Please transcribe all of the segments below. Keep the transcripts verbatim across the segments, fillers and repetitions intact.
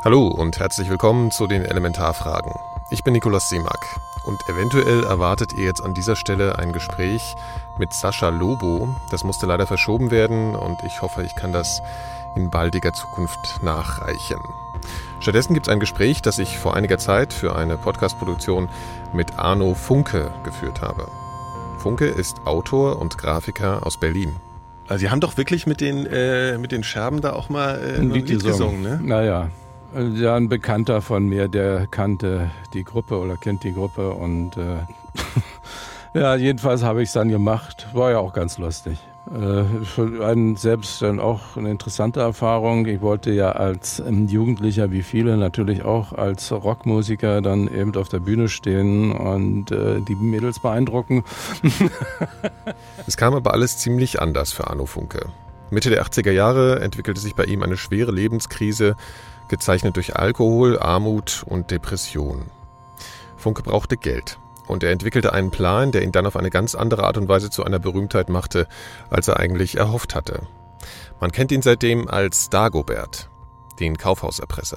Hallo und herzlich willkommen zu den Elementarfragen. Ich bin Nikolaus Seemack und eventuell erwartet ihr jetzt an dieser Stelle ein Gespräch mit Sascha Lobo. Das musste leider verschoben werden und ich hoffe, ich kann das in baldiger Zukunft nachreichen. Stattdessen gibt es ein Gespräch, das ich vor einiger Zeit für eine Podcast-Produktion mit Arno Funke geführt habe. Funke ist Autor und Grafiker aus Berlin. Also Sie haben doch wirklich mit den, äh, mit den Scherben da auch mal äh, ein Lied, Lied gesungen, ne? Naja. Ja, ein Bekannter von mir, der kannte die Gruppe oder kennt die Gruppe und äh, ja, jedenfalls habe ich es dann gemacht. War ja auch ganz lustig. Äh, für einen selbst dann auch eine interessante Erfahrung. Ich wollte ja als ähm, Jugendlicher, wie viele, natürlich auch als Rockmusiker dann eben auf der Bühne stehen und äh, die Mädels beeindrucken. Es kam aber alles ziemlich anders für Arno Funke. Mitte der achtziger Jahre entwickelte sich bei ihm eine schwere Lebenskrise, gezeichnet durch Alkohol, Armut und Depression. Funke brauchte Geld und er entwickelte einen Plan, der ihn dann auf eine ganz andere Art und Weise zu einer Berühmtheit machte, als er eigentlich erhofft hatte. Man kennt ihn seitdem als Dagobert, den Kaufhauserpresser.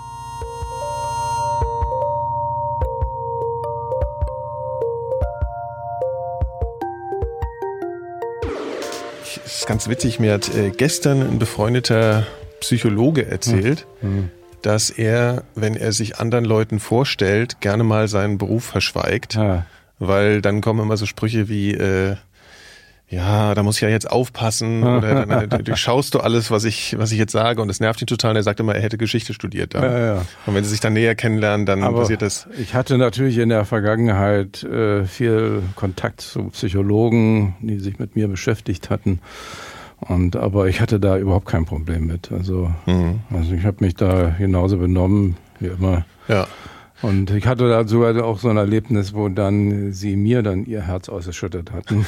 Das ist ganz witzig, mir hat äh, gestern ein befreundeter Psychologe erzählt, hm. dass er, wenn er sich anderen Leuten vorstellt, gerne mal seinen Beruf verschweigt, ja. Weil dann kommen immer so Sprüche wie, äh, ja, da muss ich ja jetzt aufpassen oder dann, dann, dann schaust du alles, was ich, was ich jetzt sage und das nervt ihn total und er sagt immer, er hätte Geschichte studiert. Ja, ja. Und wenn sie sich dann näher kennenlernen, dann Aber passiert das. Ich hatte natürlich in der Vergangenheit äh, viel Kontakt zu Psychologen, die sich mit mir beschäftigt hatten. Und, aber ich hatte da überhaupt kein Problem mit. Also, mhm. also ich habe mich da genauso benommen wie immer. Ja. Und ich hatte da sogar auch so ein Erlebnis, wo dann sie mir dann ihr Herz ausgeschüttet hatten.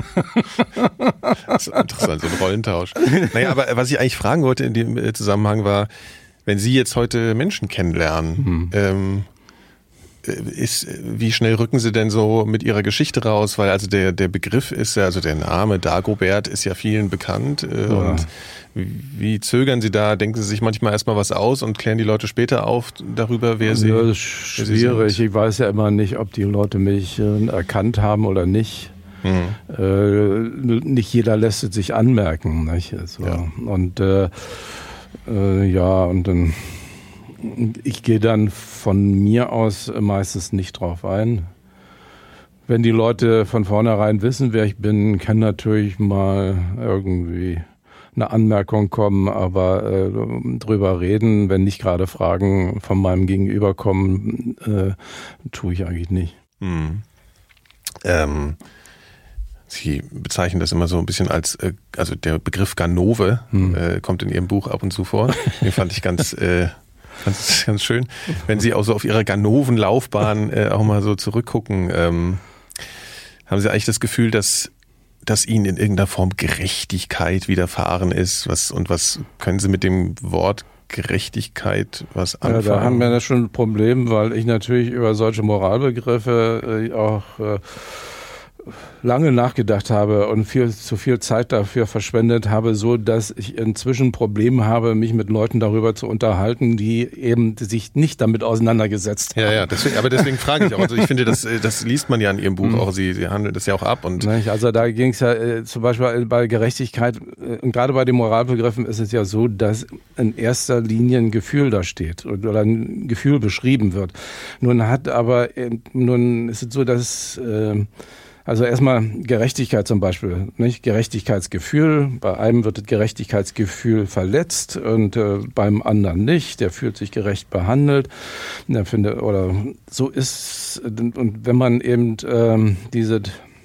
Das ist interessant, so ein Rollentausch. Naja, aber was ich eigentlich fragen wollte in dem Zusammenhang war, wenn Sie jetzt heute Menschen kennenlernen, mhm. ähm, Ist, wie schnell rücken Sie denn so mit Ihrer Geschichte raus? Weil also der, der Begriff ist ja, also der Name Dagobert ist ja vielen bekannt. Äh, ja. Und wie, wie zögern Sie da? Denken Sie sich manchmal erstmal was aus und klären die Leute später auf darüber, wer Sie sind? Ja, das ist schwierig. Ich weiß ja immer nicht, ob die Leute mich äh, erkannt haben oder nicht. Mhm. Äh, nicht jeder lässt es sich anmerken. Nicht? Also, ja. Und äh, äh, ja, und dann ich gehe dann von mir aus meistens nicht drauf ein. Wenn die Leute von vornherein wissen, wer ich bin, kann natürlich mal irgendwie eine Anmerkung kommen, aber äh, drüber reden, wenn nicht gerade Fragen von meinem Gegenüber kommen, äh, tue ich eigentlich nicht. Hm. Ähm, Sie bezeichnen das immer so ein bisschen als, äh, also der Begriff Ganove hm. äh, kommt in Ihrem Buch ab und zu vor. Den fand ich ganz... Äh, Ganz, ganz schön. Wenn Sie auch so auf Ihre Ganoven-Laufbahn äh, auch mal so zurückgucken, ähm, haben Sie eigentlich das Gefühl, dass, dass Ihnen in irgendeiner Form Gerechtigkeit widerfahren ist? Was, und was können Sie mit dem Wort Gerechtigkeit was anfangen? Ja, da haben wir ja schon ein Problem, weil ich natürlich über solche Moralbegriffe äh, auch äh, lange nachgedacht habe und viel zu viel Zeit dafür verschwendet habe, so dass ich inzwischen ein Problem habe, mich mit Leuten darüber zu unterhalten, die eben sich nicht damit auseinandergesetzt haben. Ja, ja, deswegen, aber deswegen frage ich auch. Also ich finde, das, das liest man ja in Ihrem Buch auch. Sie, Sie handeln das ja auch ab. Und also da ging es ja äh, zum Beispiel bei Gerechtigkeit, äh, und gerade bei den Moralbegriffen ist es ja so, dass in erster Linie ein Gefühl da steht oder ein Gefühl beschrieben wird. Nun hat aber, äh, nun ist es so, dass äh, Also erstmal Gerechtigkeit zum Beispiel, nicht? Gerechtigkeitsgefühl. Bei einem wird das Gerechtigkeitsgefühl verletzt und äh, beim anderen nicht. Der fühlt sich gerecht behandelt. Der findet, oder so ist, und wenn man eben ähm, diese,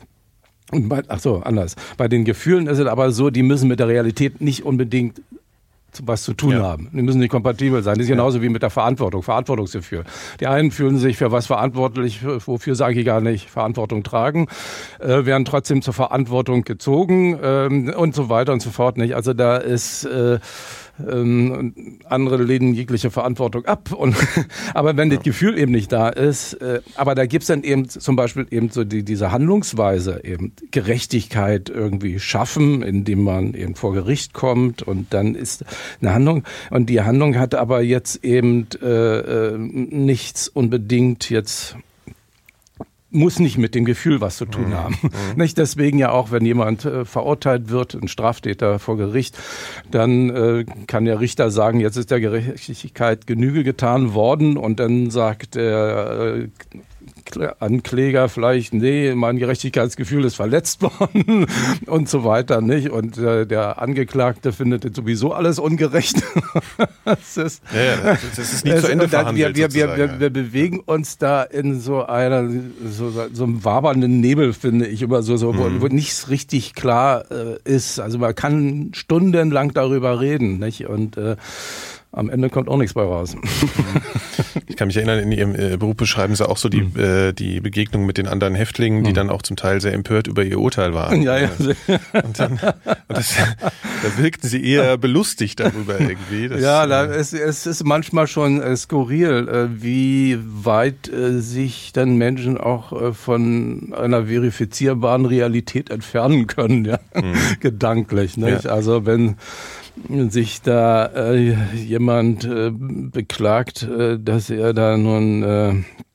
ach so, anders. Bei den Gefühlen ist es aber so, die müssen mit der Realität nicht unbedingt was zu tun ja. haben. Die müssen nicht kompatibel sein. Das ist genauso ja. wie mit der Verantwortung, Verantwortungsgefühl. Die einen fühlen sich für was verantwortlich, wofür sage ich gar nicht, Verantwortung tragen, äh, werden trotzdem zur Verantwortung gezogen ähm, und so weiter und so fort. Nicht. Also da ist, äh, ähm, andere lehnen jegliche Verantwortung ab. Und aber wenn ja. das Gefühl eben nicht da ist, äh, aber da gibt's dann eben zum Beispiel eben so die, diese Handlungsweise, eben Gerechtigkeit irgendwie schaffen, indem man eben vor Gericht kommt und dann ist eine Handlung. Und die Handlung hat aber jetzt eben äh, äh, nichts unbedingt jetzt muss nicht mit dem Gefühl was zu tun haben. Mhm. Nicht deswegen ja auch, wenn jemand äh, verurteilt wird, ein Straftäter vor Gericht, dann äh, kann der Richter sagen, jetzt ist der Gerechtigkeit Genüge getan worden und dann sagt der äh, Ankläger vielleicht, nee, mein Gerechtigkeitsgefühl ist verletzt worden und so weiter, nicht? Und äh, der Angeklagte findet das sowieso alles ungerecht. das, ist, ja, ja, das ist nicht zu Ende verhandelt. Wir, wir, wir, wir, wir bewegen uns da in so einer, so, so einem wabernden Nebel, finde ich, immer so, so mhm. wo, wo nichts richtig klar äh, ist. Also man kann stundenlang darüber reden, nicht? Und äh, am Ende kommt auch nichts bei raus. Ich kann mich erinnern, in Ihrem äh, Buch beschreiben Sie auch so die, mhm. äh, die Begegnung mit den anderen Häftlingen, die mhm. dann auch zum Teil sehr empört über Ihr Urteil waren. Ja, ja. Und dann, und das, da wirkten Sie eher belustigt darüber irgendwie. Das, ja, da, es, es ist manchmal schon äh, skurril, äh, wie weit äh, sich dann Menschen auch äh, von einer verifizierbaren Realität entfernen können, ja, mhm. gedanklich. Nicht? Ja. Also wenn sich da äh, jemand äh, beklagt, äh, dass er da nun äh,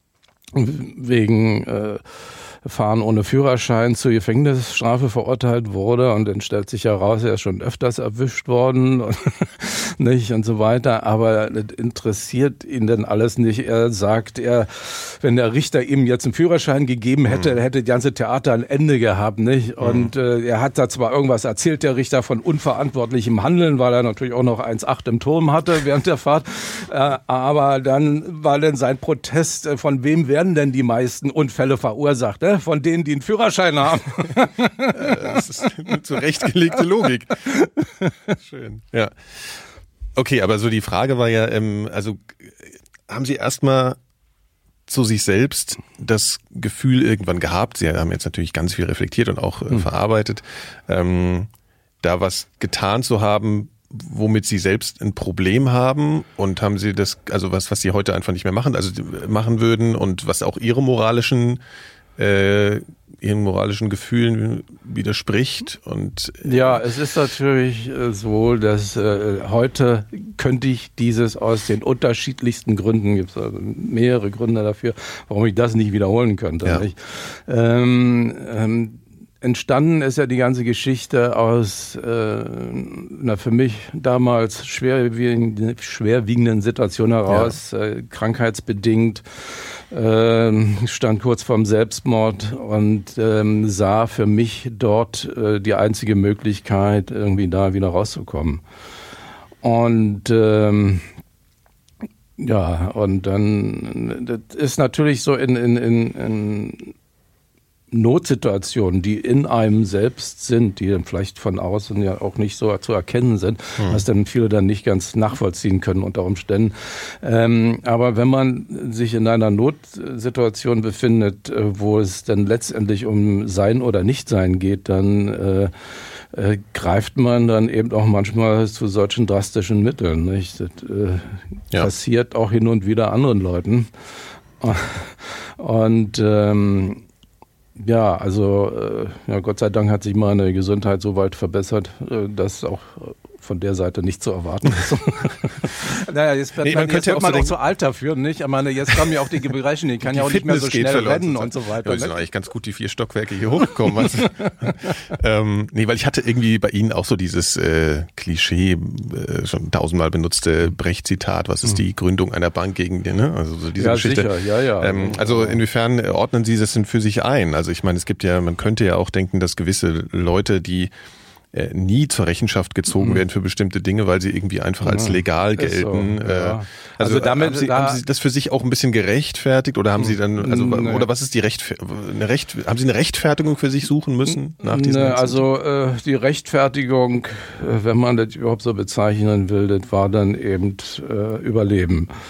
wegen äh, Fahren ohne Führerschein zur Gefängnisstrafe verurteilt wurde und dann stellt sich heraus, er ist schon öfters erwischt worden und, nicht und so weiter, aber das interessiert ihn dann alles nicht. Er sagt, er, wenn der Richter ihm jetzt einen Führerschein gegeben hätte, mhm. hätte das ganze Theater ein Ende gehabt, nicht? Und mhm. äh, er hat da zwar irgendwas erzählt, der Richter, von unverantwortlichem Handeln, weil er natürlich auch noch eins Komma acht im Turm hatte während der Fahrt, äh, aber dann war dann sein Protest, äh, von wem werden denn die meisten Unfälle verursacht? Ne? Von denen, die einen Führerschein haben. Das ist eine zurechtgelegte Logik. Schön. Ja. Okay, aber so die Frage war ja, ähm, also haben Sie erstmal zu sich selbst das Gefühl irgendwann gehabt, Sie haben jetzt natürlich ganz viel reflektiert und auch äh, hm. verarbeitet, ähm, da was getan zu haben, womit Sie selbst ein Problem haben, und haben Sie das, also was, was Sie heute einfach nicht mehr machen, also machen würden und was auch Ihre moralischen Äh, ihren moralischen Gefühlen widerspricht. Und äh ja, es ist natürlich äh, so, dass äh, heute könnte ich dieses aus den unterschiedlichsten Gründen, gibt es also mehrere Gründe dafür, warum ich das nicht wiederholen könnte. Ja. Nicht? Ähm, ähm, Entstanden ist ja die ganze Geschichte aus äh, einer für mich damals schwerwiegenden, schwerwiegenden Situation heraus, ja. äh, krankheitsbedingt, äh, stand kurz vorm Selbstmord und ähm, sah für mich dort äh, die einzige Möglichkeit, irgendwie da wieder rauszukommen. Und ähm, ja, und dann, das ist natürlich so in, in, in, in Notsituationen, die in einem selbst sind, die dann vielleicht von außen ja auch nicht so zu erkennen sind, hm. was dann viele dann nicht ganz nachvollziehen können unter Umständen. Ähm, aber wenn man sich in einer Notsituation befindet, wo es dann letztendlich um Sein oder Nichtsein geht, dann äh, äh, greift man dann eben auch manchmal zu solchen drastischen Mitteln. Nicht? Das äh, ja. passiert auch hin und wieder anderen Leuten. Und ähm, ja, also äh, ja, Gott sei Dank hat sich meine Gesundheit so weit verbessert, äh, dass auch von der Seite nicht zu erwarten ist. Naja, jetzt wird nee, man, man, jetzt wird man auch zu alt dafür, nicht? Ich meine, jetzt kommen ja auch die Gebrechen, ich kann ja auch nicht mehr so schnell rennen und so weiter. Ja, wir sind eigentlich ganz gut die vier Stockwerke hier hochgekommen. Also, ähm, nee, weil ich hatte irgendwie bei Ihnen auch so dieses äh, Klischee, äh, schon tausendmal benutzte Brecht-Zitat, was ist die Gründung einer Bank gegen den, ne? Also so diese ja, Geschichte. Sicher. Ja, ja. Ähm, also inwiefern ordnen Sie das denn für sich ein? Also ich meine, es gibt ja, man könnte ja auch denken, dass gewisse Leute, die Äh, nie zur Rechenschaft gezogen mhm. werden für bestimmte Dinge, weil sie irgendwie einfach als legal gelten. So, ja. äh, also, also damit, haben, sie, da haben Sie das für sich auch ein bisschen gerechtfertigt oder haben Sie dann, also nee. oder was ist die Recht, eine Recht, haben Sie eine Rechtfertigung für sich suchen müssen nach diesem? Nee, also äh, die Rechtfertigung, äh, wenn man das überhaupt so bezeichnen will, das war dann eben äh, Überleben.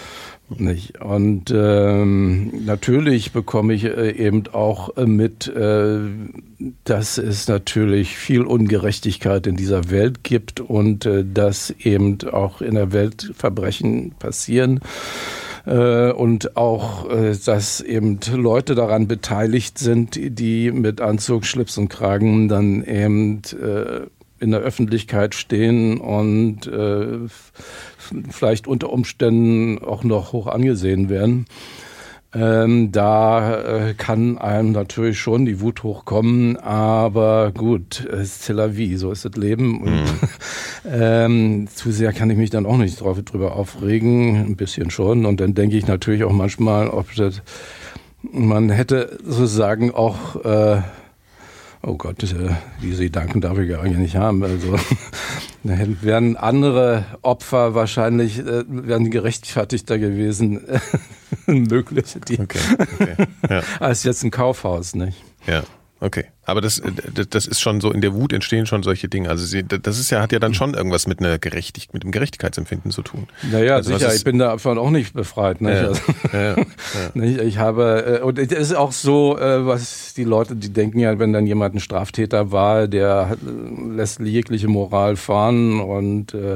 Nicht? Und ähm, natürlich bekomme ich äh, eben auch äh, mit, äh, dass es natürlich viel Ungerechtigkeit in dieser Welt gibt und äh, dass eben auch in der Welt Verbrechen passieren. Äh, und auch, äh, dass eben Leute daran beteiligt sind, die mit Anzug, Schlips und Kragen dann eben äh, in der Öffentlichkeit stehen und äh, vielleicht unter Umständen auch noch hoch angesehen werden. Ähm, da äh, kann einem natürlich schon die Wut hochkommen, aber gut, es ist Tel Aviv, so ist das Leben. Und, mhm. ähm, zu sehr kann ich mich dann auch nicht drauf, drüber aufregen, ein bisschen schon. Und dann denke ich natürlich auch manchmal, ob das, man hätte sozusagen auch äh, oh Gott, diese Gedanken darf ich gar nicht haben. Also da wären andere Opfer wahrscheinlich, äh, wären gerechtfertigter gewesen, mögliche, die, okay, okay, ja. als jetzt ein Kaufhaus, nicht? Ja. Okay, aber das, das ist schon so, in der Wut entstehen schon solche Dinge. Also sie, das ist ja, hat ja dann schon irgendwas mit einer Gerechtigkeit, mit dem Gerechtigkeitsempfinden zu tun. Naja, also sicher, ich bin davon auch nicht befreit. Nicht? Ja, also, ja, ja. Nicht? Ich habe, und es ist auch so, was die Leute, die denken ja, wenn dann jemand ein Straftäter war, der lässt jegliche Moral fahren und äh,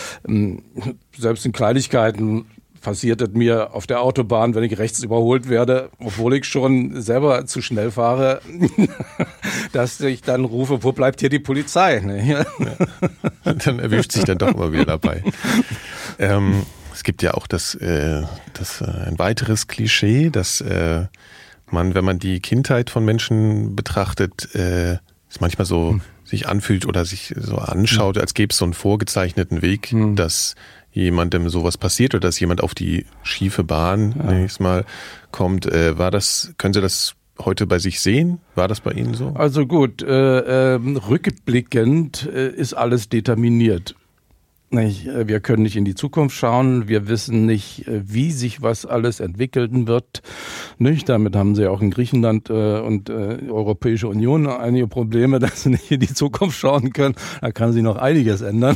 selbst in Kleinigkeiten passiert es mir auf der Autobahn, wenn ich rechts überholt werde, obwohl ich schon selber zu schnell fahre, dass ich dann rufe, wo bleibt hier die Polizei? Ja. Dann erwischt sich dann doch immer wieder dabei. Ähm, es gibt ja auch das, äh, das äh, ein weiteres Klischee, dass äh, man, wenn man die Kindheit von Menschen betrachtet, äh, es manchmal so hm. sich anfühlt oder sich so anschaut, hm. als gäbe es so einen vorgezeichneten Weg, hm. dass jemandem sowas passiert oder dass jemand auf die schiefe Bahn ja. nächstes Mal kommt. Äh, war das, können Sie das heute bei sich sehen? War das bei Ihnen so? Also gut, äh, äh, rückblickend äh, ist alles determiniert. Nicht, wir können nicht in die Zukunft schauen, wir wissen nicht, wie sich was alles entwickeln wird. Nicht? Damit haben sie auch in Griechenland äh, und äh, Europäische Union einige Probleme, dass sie nicht in die Zukunft schauen können. Da kann sich noch einiges ändern.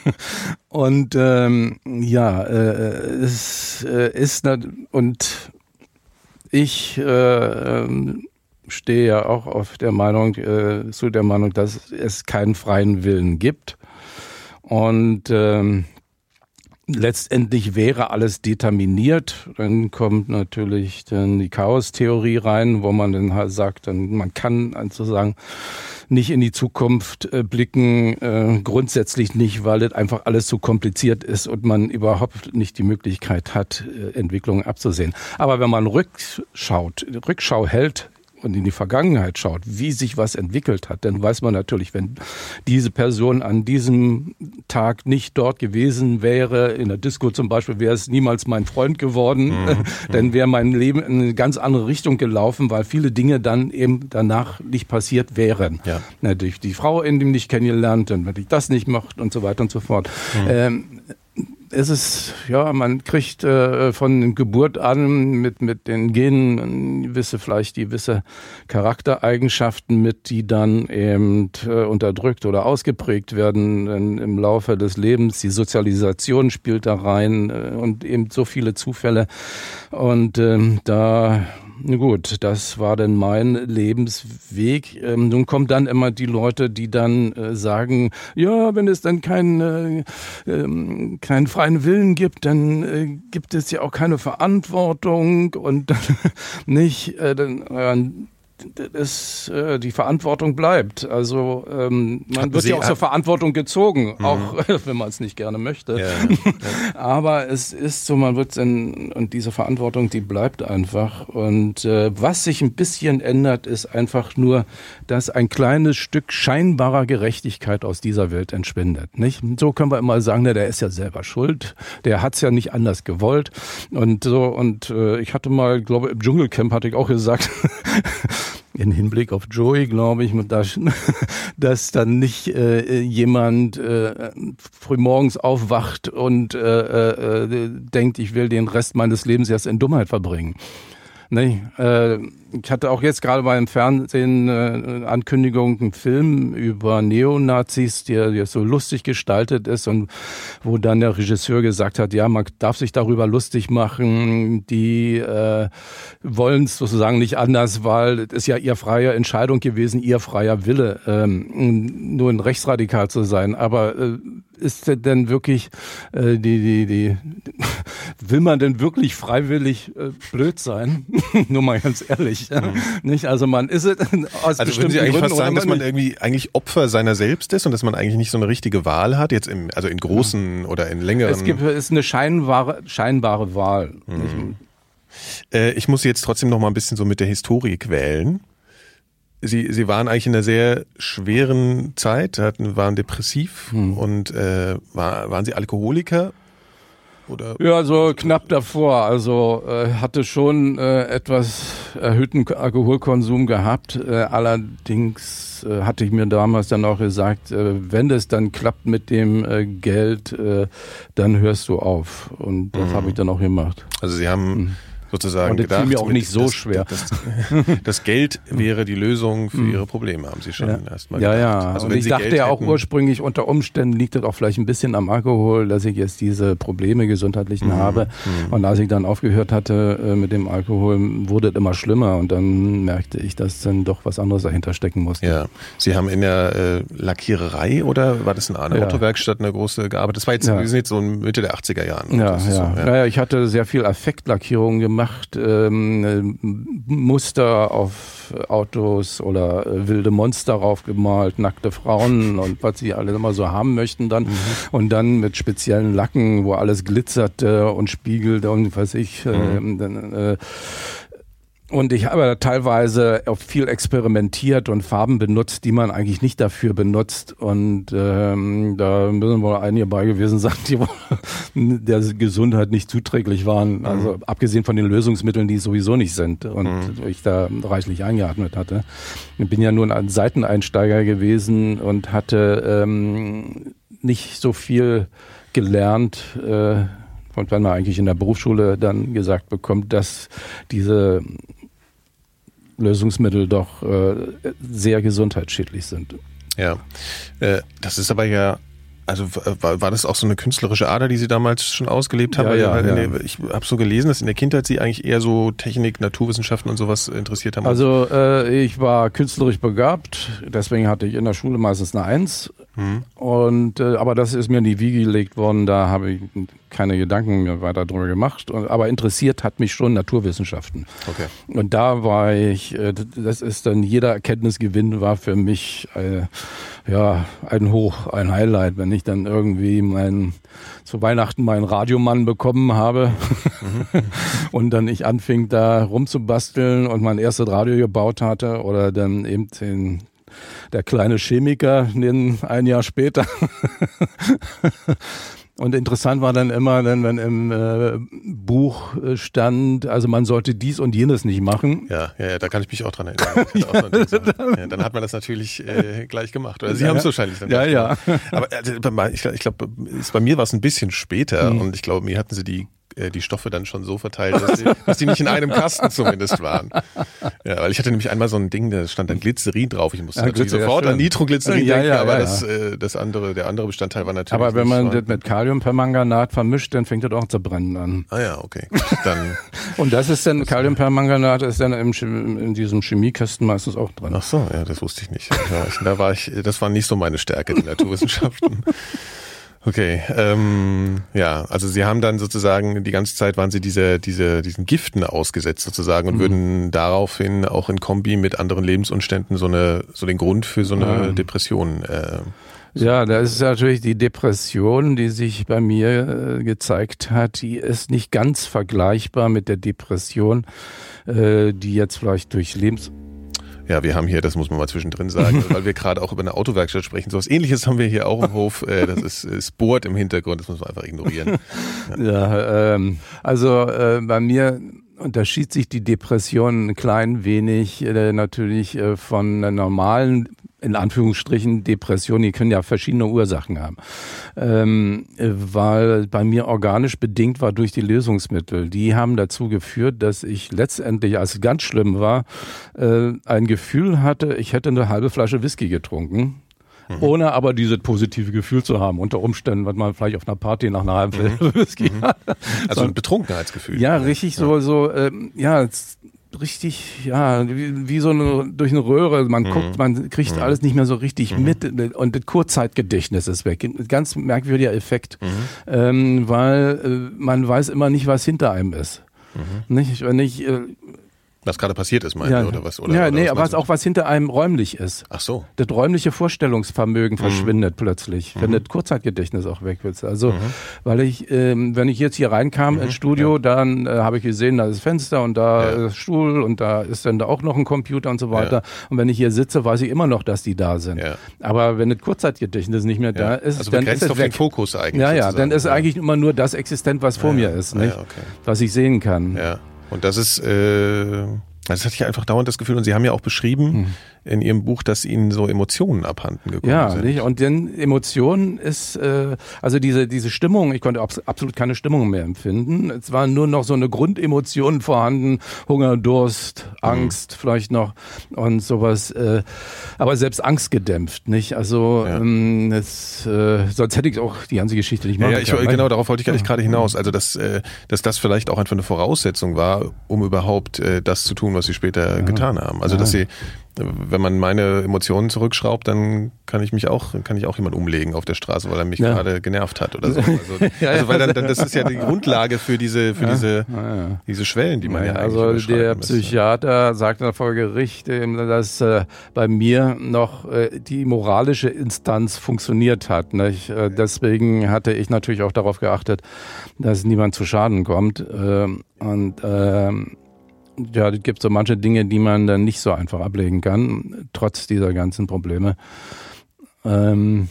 Und ähm, ja, äh, es äh, ist und ich äh, stehe ja auch auf der Meinung, äh, zu der Meinung, dass es keinen freien Willen gibt. Und ähm, letztendlich wäre alles determiniert. Dann kommt natürlich dann die Chaos-Theorie rein, wo man dann halt sagt, dann, man kann sozusagen nicht in die Zukunft äh, blicken, äh, grundsätzlich nicht, weil das einfach alles zu kompliziert ist und man überhaupt nicht die Möglichkeit hat, äh, Entwicklungen abzusehen. Aber wenn man rückschaut, Rückschau hält, und in die Vergangenheit schaut, wie sich was entwickelt hat, dann weiß man natürlich, wenn diese Person an diesem Tag nicht dort gewesen wäre, in der Disco zum Beispiel, wäre es niemals mein Freund geworden, mhm. dann wäre mein Leben in eine ganz andere Richtung gelaufen, weil viele Dinge dann eben danach nicht passiert wären. Ja. Natürlich die Frau in dem nicht kennengelernt, dann hätte ich das nicht gemacht und so weiter und so fort. Mhm. Ähm, Es ist, ja, man kriegt äh, von Geburt an mit, mit den Genen gewisse, vielleicht gewisse Charaktereigenschaften mit, die dann eben äh, unterdrückt oder ausgeprägt werden in, im Laufe des Lebens. Die Sozialisation spielt da rein äh, und eben so viele Zufälle. Und ähm, da... Gut, das war dann mein Lebensweg. Ähm, nun kommen dann immer die Leute, die dann äh, sagen, ja, wenn es dann keinen äh, ähm, keinen freien Willen gibt, dann äh, gibt es ja auch keine Verantwortung und nicht, äh, dann, äh, das, äh, die Verantwortung bleibt. Also ähm, man Hatten wird Sie ja auch zur Verantwortung gezogen, mhm. auch wenn man es nicht gerne möchte. Ja, ja. Aber es ist so, man wird in, und diese Verantwortung, die bleibt einfach. Und äh, was sich ein bisschen ändert, ist einfach nur, dass ein kleines Stück scheinbarer Gerechtigkeit aus dieser Welt entschwindet. Nicht? So können wir immer sagen, der ist ja selber schuld, der hat es ja nicht anders gewollt. Und so, und äh, ich hatte mal, glaube im Dschungelcamp hatte ich auch gesagt, in Hinblick auf Joey, glaube ich, dass, dass dann nicht äh, jemand äh, frühmorgens aufwacht und äh, äh, denkt, ich will den Rest meines Lebens erst in Dummheit verbringen. Nee, äh, ich hatte auch jetzt gerade beim Fernsehen äh, Ankündigung, einen Film über Neonazis, der, der so lustig gestaltet ist und wo dann der Regisseur gesagt hat, ja, man darf sich darüber lustig machen, die äh, wollen es sozusagen nicht anders, weil es ist ja ihr freie Entscheidung gewesen, ihr freier Wille, ähm, nur ein Rechtsradikal zu sein. Aber äh, ist denn wirklich äh, die, die, die, will man denn wirklich freiwillig äh, blöd sein? Nur mal ganz ehrlich. Mhm. Nicht? Also man ist es aus also würden Sie eigentlich Gründen, fast sagen, dass man irgendwie eigentlich Opfer seiner selbst ist und dass man eigentlich nicht so eine richtige Wahl hat, jetzt im, also in großen ja. oder in längeren... Es gibt, ist eine scheinbare, scheinbare Wahl. Mhm. Äh, ich muss jetzt trotzdem noch mal ein bisschen so mit der Historie quälen. Sie, Sie waren eigentlich in einer sehr schweren Zeit, hatten, waren depressiv hm. und äh, war, waren Sie Alkoholiker? Oder? Ja, so knapp davor. Also äh, hatte schon äh, etwas erhöhten Alkoholkonsum gehabt. Äh, allerdings äh, hatte ich mir damals dann auch gesagt, äh, wenn es dann klappt mit dem äh, Geld, äh, dann hörst du auf. Und das mhm. habe ich dann auch gemacht. Also Sie haben... Mhm. sozusagen und das gedacht. fiel mir auch nicht so das, schwer. Das, das Geld wäre die Lösung für ihre Probleme, haben Sie schon ja. erstmal ja, gedacht. Ja, also und wenn ich Sie dachte Geld ja auch hätten, ursprünglich, unter Umständen liegt das auch vielleicht ein bisschen am Alkohol, dass ich jetzt diese Probleme gesundheitlichen mhm. habe. Mhm. Und als ich dann aufgehört hatte äh, mit dem Alkohol, wurde es immer schlimmer und dann merkte ich, dass dann doch was anderes dahinter stecken musste. Ja, Sie haben in der äh, Lackiererei oder war das in einer ja. Autowerkstatt eine große gearbeitet? Das war jetzt, ja. wir sind jetzt so Mitte der achtziger Jahren. Ja, ja. So, ja. Naja, ich hatte sehr viel Affektlackierungen gemacht, ähm, Muster auf Autos oder wilde Monster raufgemalt, nackte Frauen und was sie alle immer so haben möchten dann. Mhm. Und dann mit speziellen Lacken, wo alles glitzerte und spiegelte und weiß ich. Mhm. Äh, dann, äh, Und ich habe da teilweise auch viel experimentiert und Farben benutzt, die man eigentlich nicht dafür benutzt. Und ähm, da müssen wohl einige bei gewesen sein, die wohl der Gesundheit nicht zuträglich waren. Mhm. Also abgesehen von den Lösungsmitteln, die sowieso nicht sind und mhm. ich da reichlich eingeatmet hatte. Ich bin ja nur ein Seiteneinsteiger gewesen und hatte ähm, nicht so viel gelernt. Äh, und wenn man eigentlich in der Berufsschule dann gesagt bekommt, dass diese Lösungsmittel doch äh, sehr gesundheitsschädlich sind. Ja, äh, das ist aber ja, also war, war das auch so eine künstlerische Ader, die Sie damals schon ausgelebt haben? Ja, ja, Weil, ja. Der, ich habe so gelesen, dass in der Kindheit Sie eigentlich eher so Technik, Naturwissenschaften und sowas interessiert haben. Also äh, ich war künstlerisch begabt, deswegen hatte ich in der Schule meistens eine Eins. Hm. Und äh, aber das ist mir in die Wiege gelegt worden, da habe ich keine Gedanken mehr weiter drüber gemacht. Und, aber interessiert hat mich schon Naturwissenschaften. Okay. Und da war ich, äh, das ist dann, jeder Erkenntnisgewinn war für mich äh, ja ein Hoch, ein Highlight, wenn ich dann irgendwie mein, zu Weihnachten meinen Radiomann bekommen habe mhm. und dann ich anfing da rumzubasteln und mein erstes Radio gebaut hatte oder dann eben den der kleine Chemiker, den ein Jahr später. Und interessant war dann immer, dann, wenn im äh, Buch stand, also man sollte dies und jenes nicht machen. Ja, ja, ja, da kann ich mich auch dran erinnern. ja, so ja, dann hat man das natürlich äh, gleich gemacht. Oder Sie ja, haben es wahrscheinlich dann Ja, ja. Aber also, ich, ich glaube, bei mir war es ein bisschen später mhm. und ich glaube, mir hatten Sie die die Stoffe dann schon so verteilt, dass die, dass die nicht in einem Kasten zumindest waren. Ja, weil ich hatte nämlich einmal so ein Ding, da stand dann Glycerin drauf. Ich musste ja, natürlich sofort an Nitroglycerin ja, denken, ja, aber ja, das, äh, das andere, der andere Bestandteil war natürlich. Aber wenn man nicht, das mit Kaliumpermanganat vermischt, dann fängt das auch zu brennen an. Ah ja, okay. Dann und das ist dann, Kaliumpermanganat ist dann im, in diesem Chemiekasten meistens auch drin. Ach so, ja, das wusste ich nicht. Ja, ich, da war ich, das war nicht so meine Stärke, die Naturwissenschaften. Okay, ähm, ja, also Sie haben dann sozusagen, die ganze Zeit waren Sie diese, diese, diesen Giften ausgesetzt sozusagen und mhm. würden daraufhin auch in Kombi mit anderen Lebensumständen so eine, so den Grund für so eine mhm. Depression. Äh, so. Ja, da ist natürlich die Depression, die sich bei mir äh, gezeigt hat, die ist nicht ganz vergleichbar mit der Depression, äh, die jetzt vielleicht durch Lebens Ja, wir haben hier, das muss man mal zwischendrin sagen, weil wir gerade auch über eine Autowerkstatt sprechen. So was Ähnliches haben wir hier auch im Hof. Das ist, es bohrt im Hintergrund, das muss man einfach ignorieren. Ja, ja ähm, also äh, bei mir unterschied sich die Depression ein klein wenig äh, natürlich äh, von einer normalen in Anführungsstrichen Depressionen, die können ja verschiedene Ursachen haben, ähm, weil bei mir organisch bedingt war durch die Lösungsmittel. Die haben dazu geführt, dass ich letztendlich, als es ganz schlimm war, äh, ein Gefühl hatte, ich hätte eine halbe Flasche Whisky getrunken. Mhm. Ohne aber dieses positive Gefühl zu haben, unter Umständen, was man vielleicht auf einer Party nach einer halben Flasche Whisky mhm. hat. Also ein Betrunkenheitsgefühl. Ja, richtig ja. so, so ähm, ja, richtig, ja, wie, wie so eine, durch eine Röhre, man mhm. guckt, man kriegt mhm. alles nicht mehr so richtig mhm. mit und das Kurzzeitgedächtnis ist weg. Ein ganz merkwürdiger Effekt, mhm. ähm, weil äh, man weiß immer nicht, was hinter einem ist. Mhm. Nicht, wenn ich... Äh, Was gerade passiert ist, meinst ja, du, oder was? Oder, ja, oder nee, was aber was auch was hinter einem räumlich ist. Ach so. Das räumliche Vorstellungsvermögen mhm. verschwindet plötzlich, mhm. wenn das Kurzzeitgedächtnis auch weg wird. Also, mhm. weil ich, ähm, wenn ich jetzt hier reinkam mhm. ins Studio, ja. dann äh, habe ich gesehen, da ist Fenster und da ja. ist Stuhl und da ist dann da auch noch ein Computer und so weiter. Ja. Und wenn ich hier sitze, weiß ich immer noch, dass die da sind. Ja. Aber wenn das Kurzzeitgedächtnis nicht mehr ja. da ist, also dann ist es auf weg. Den Fokus eigentlich. Ja, ja, dann ist ja. eigentlich immer nur das existent, was vor ja. mir ist, nicht? Ja, okay. Was ich sehen kann. Ja. Und das ist äh Das hatte ich einfach dauernd das Gefühl, und Sie haben ja auch beschrieben hm. in Ihrem Buch, dass Ihnen so Emotionen abhanden gekommen ja, sind. Ja, und denn Emotionen ist, äh, also diese diese Stimmung, ich konnte absolut keine Stimmung mehr empfinden. Es waren nur noch so eine Grundemotion vorhanden, Hunger, Durst, Angst hm. vielleicht noch und sowas. Äh, aber selbst Angst gedämpft, nicht? Also ja. ähm, das, äh, sonst hätte ich auch die ganze Geschichte nicht machen ja, ja, ich, können. Genau, darauf wollte ich eigentlich gerade hinaus. Also dass, äh, dass das vielleicht auch einfach eine Voraussetzung war, um überhaupt äh, das zu tun, was Sie später ja. getan haben. Also dass Sie, wenn man meine Emotionen zurückschraubt, dann kann ich mich auch, kann ich auch jemand umlegen auf der Straße, weil er mich ja. gerade genervt hat oder so. Also, ja, also weil dann, dann das ist ja die Grundlage für diese, für ja. diese, ja, ja. diese Schwellen, die man ja, ja eigentlich Also der Psychiater müsste. sagt dann vor Gericht, dass äh, bei mir noch äh, die moralische Instanz funktioniert hat. Nicht? Äh, deswegen hatte ich natürlich auch darauf geachtet, dass niemand zu Schaden kommt. Äh, und äh, Ja, es gibt so manche Dinge, die man dann nicht so einfach ablegen kann, trotz dieser ganzen Probleme. Ähm,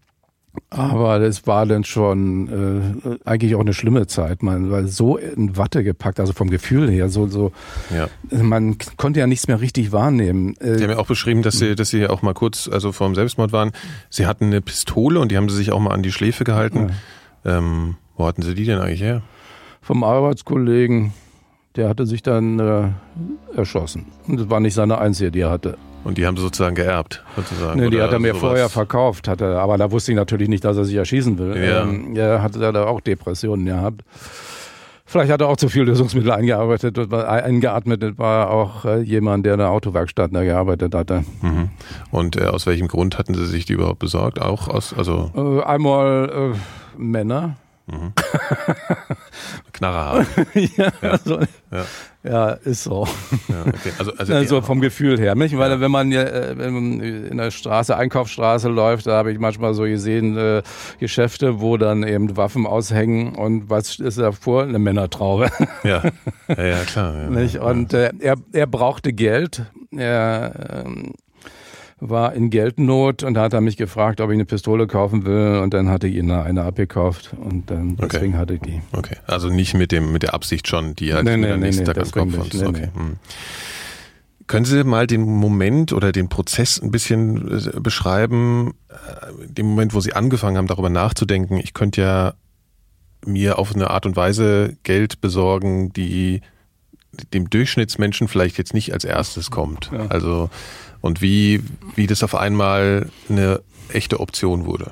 aber das war dann schon äh, eigentlich auch eine schlimme Zeit. Man war so in Watte gepackt, also vom Gefühl her, so so. Ja. Man konnte ja nichts mehr richtig wahrnehmen. Sie haben ja auch beschrieben, dass Sie, dass Sie auch mal kurz, also vor dem Selbstmord waren. Sie hatten eine Pistole und die haben Sie sich auch mal an die Schläfe gehalten. Ja. Ähm, wo hatten Sie die denn eigentlich her? Vom Arbeitskollegen. Der hatte sich dann äh, erschossen. Und das war nicht seine einzige, die er hatte. Und die haben sie sozusagen geerbt, sozusagen? Nee, die hat er mir sowas. vorher verkauft. Hatte, aber da wusste ich natürlich nicht, dass er sich erschießen will. Ja. Ähm, er hatte da auch Depressionen gehabt. Vielleicht hat er auch zu viel Lösungsmittel eingearbeitet, eingeatmet. Das war auch äh, jemand, der in der Autowerkstatt da gearbeitet hatte. Mhm. Und äh, aus welchem Grund hatten Sie sich die überhaupt besorgt? Auch aus, also äh, einmal äh, Männer. Mhm. Knarre haben. ja, ja. Also, ja. ja, ist so. Ja, okay. Also, also, also ja. vom Gefühl her, nicht? Weil ja. wenn man ja, wenn man in der Straße, Einkaufsstraße läuft, da habe ich manchmal so gesehen äh, Geschäfte, wo dann eben Waffen aushängen und was ist davor? Eine Männertraube. Ja, ja, ja klar. Ja. Nicht? Und äh, er, er brauchte Geld. Er ähm, war in Geldnot und da hat er mich gefragt, ob ich eine Pistole kaufen will und dann hatte ich ihn eine abgekauft und dann deswegen okay. hatte ich die. Okay, also nicht mit dem mit der Absicht schon, die halt nee, nee, am nächsten nee, Tag am Kopf nicht, nee, okay. nee. Hm. Können Sie mal den Moment oder den Prozess ein bisschen beschreiben, den Moment, wo Sie angefangen haben, darüber nachzudenken, ich könnte ja mir auf eine Art und Weise Geld besorgen, die dem Durchschnittsmenschen vielleicht jetzt nicht als erstes kommt. Ja. Also und wie, wie das auf einmal eine echte Option wurde.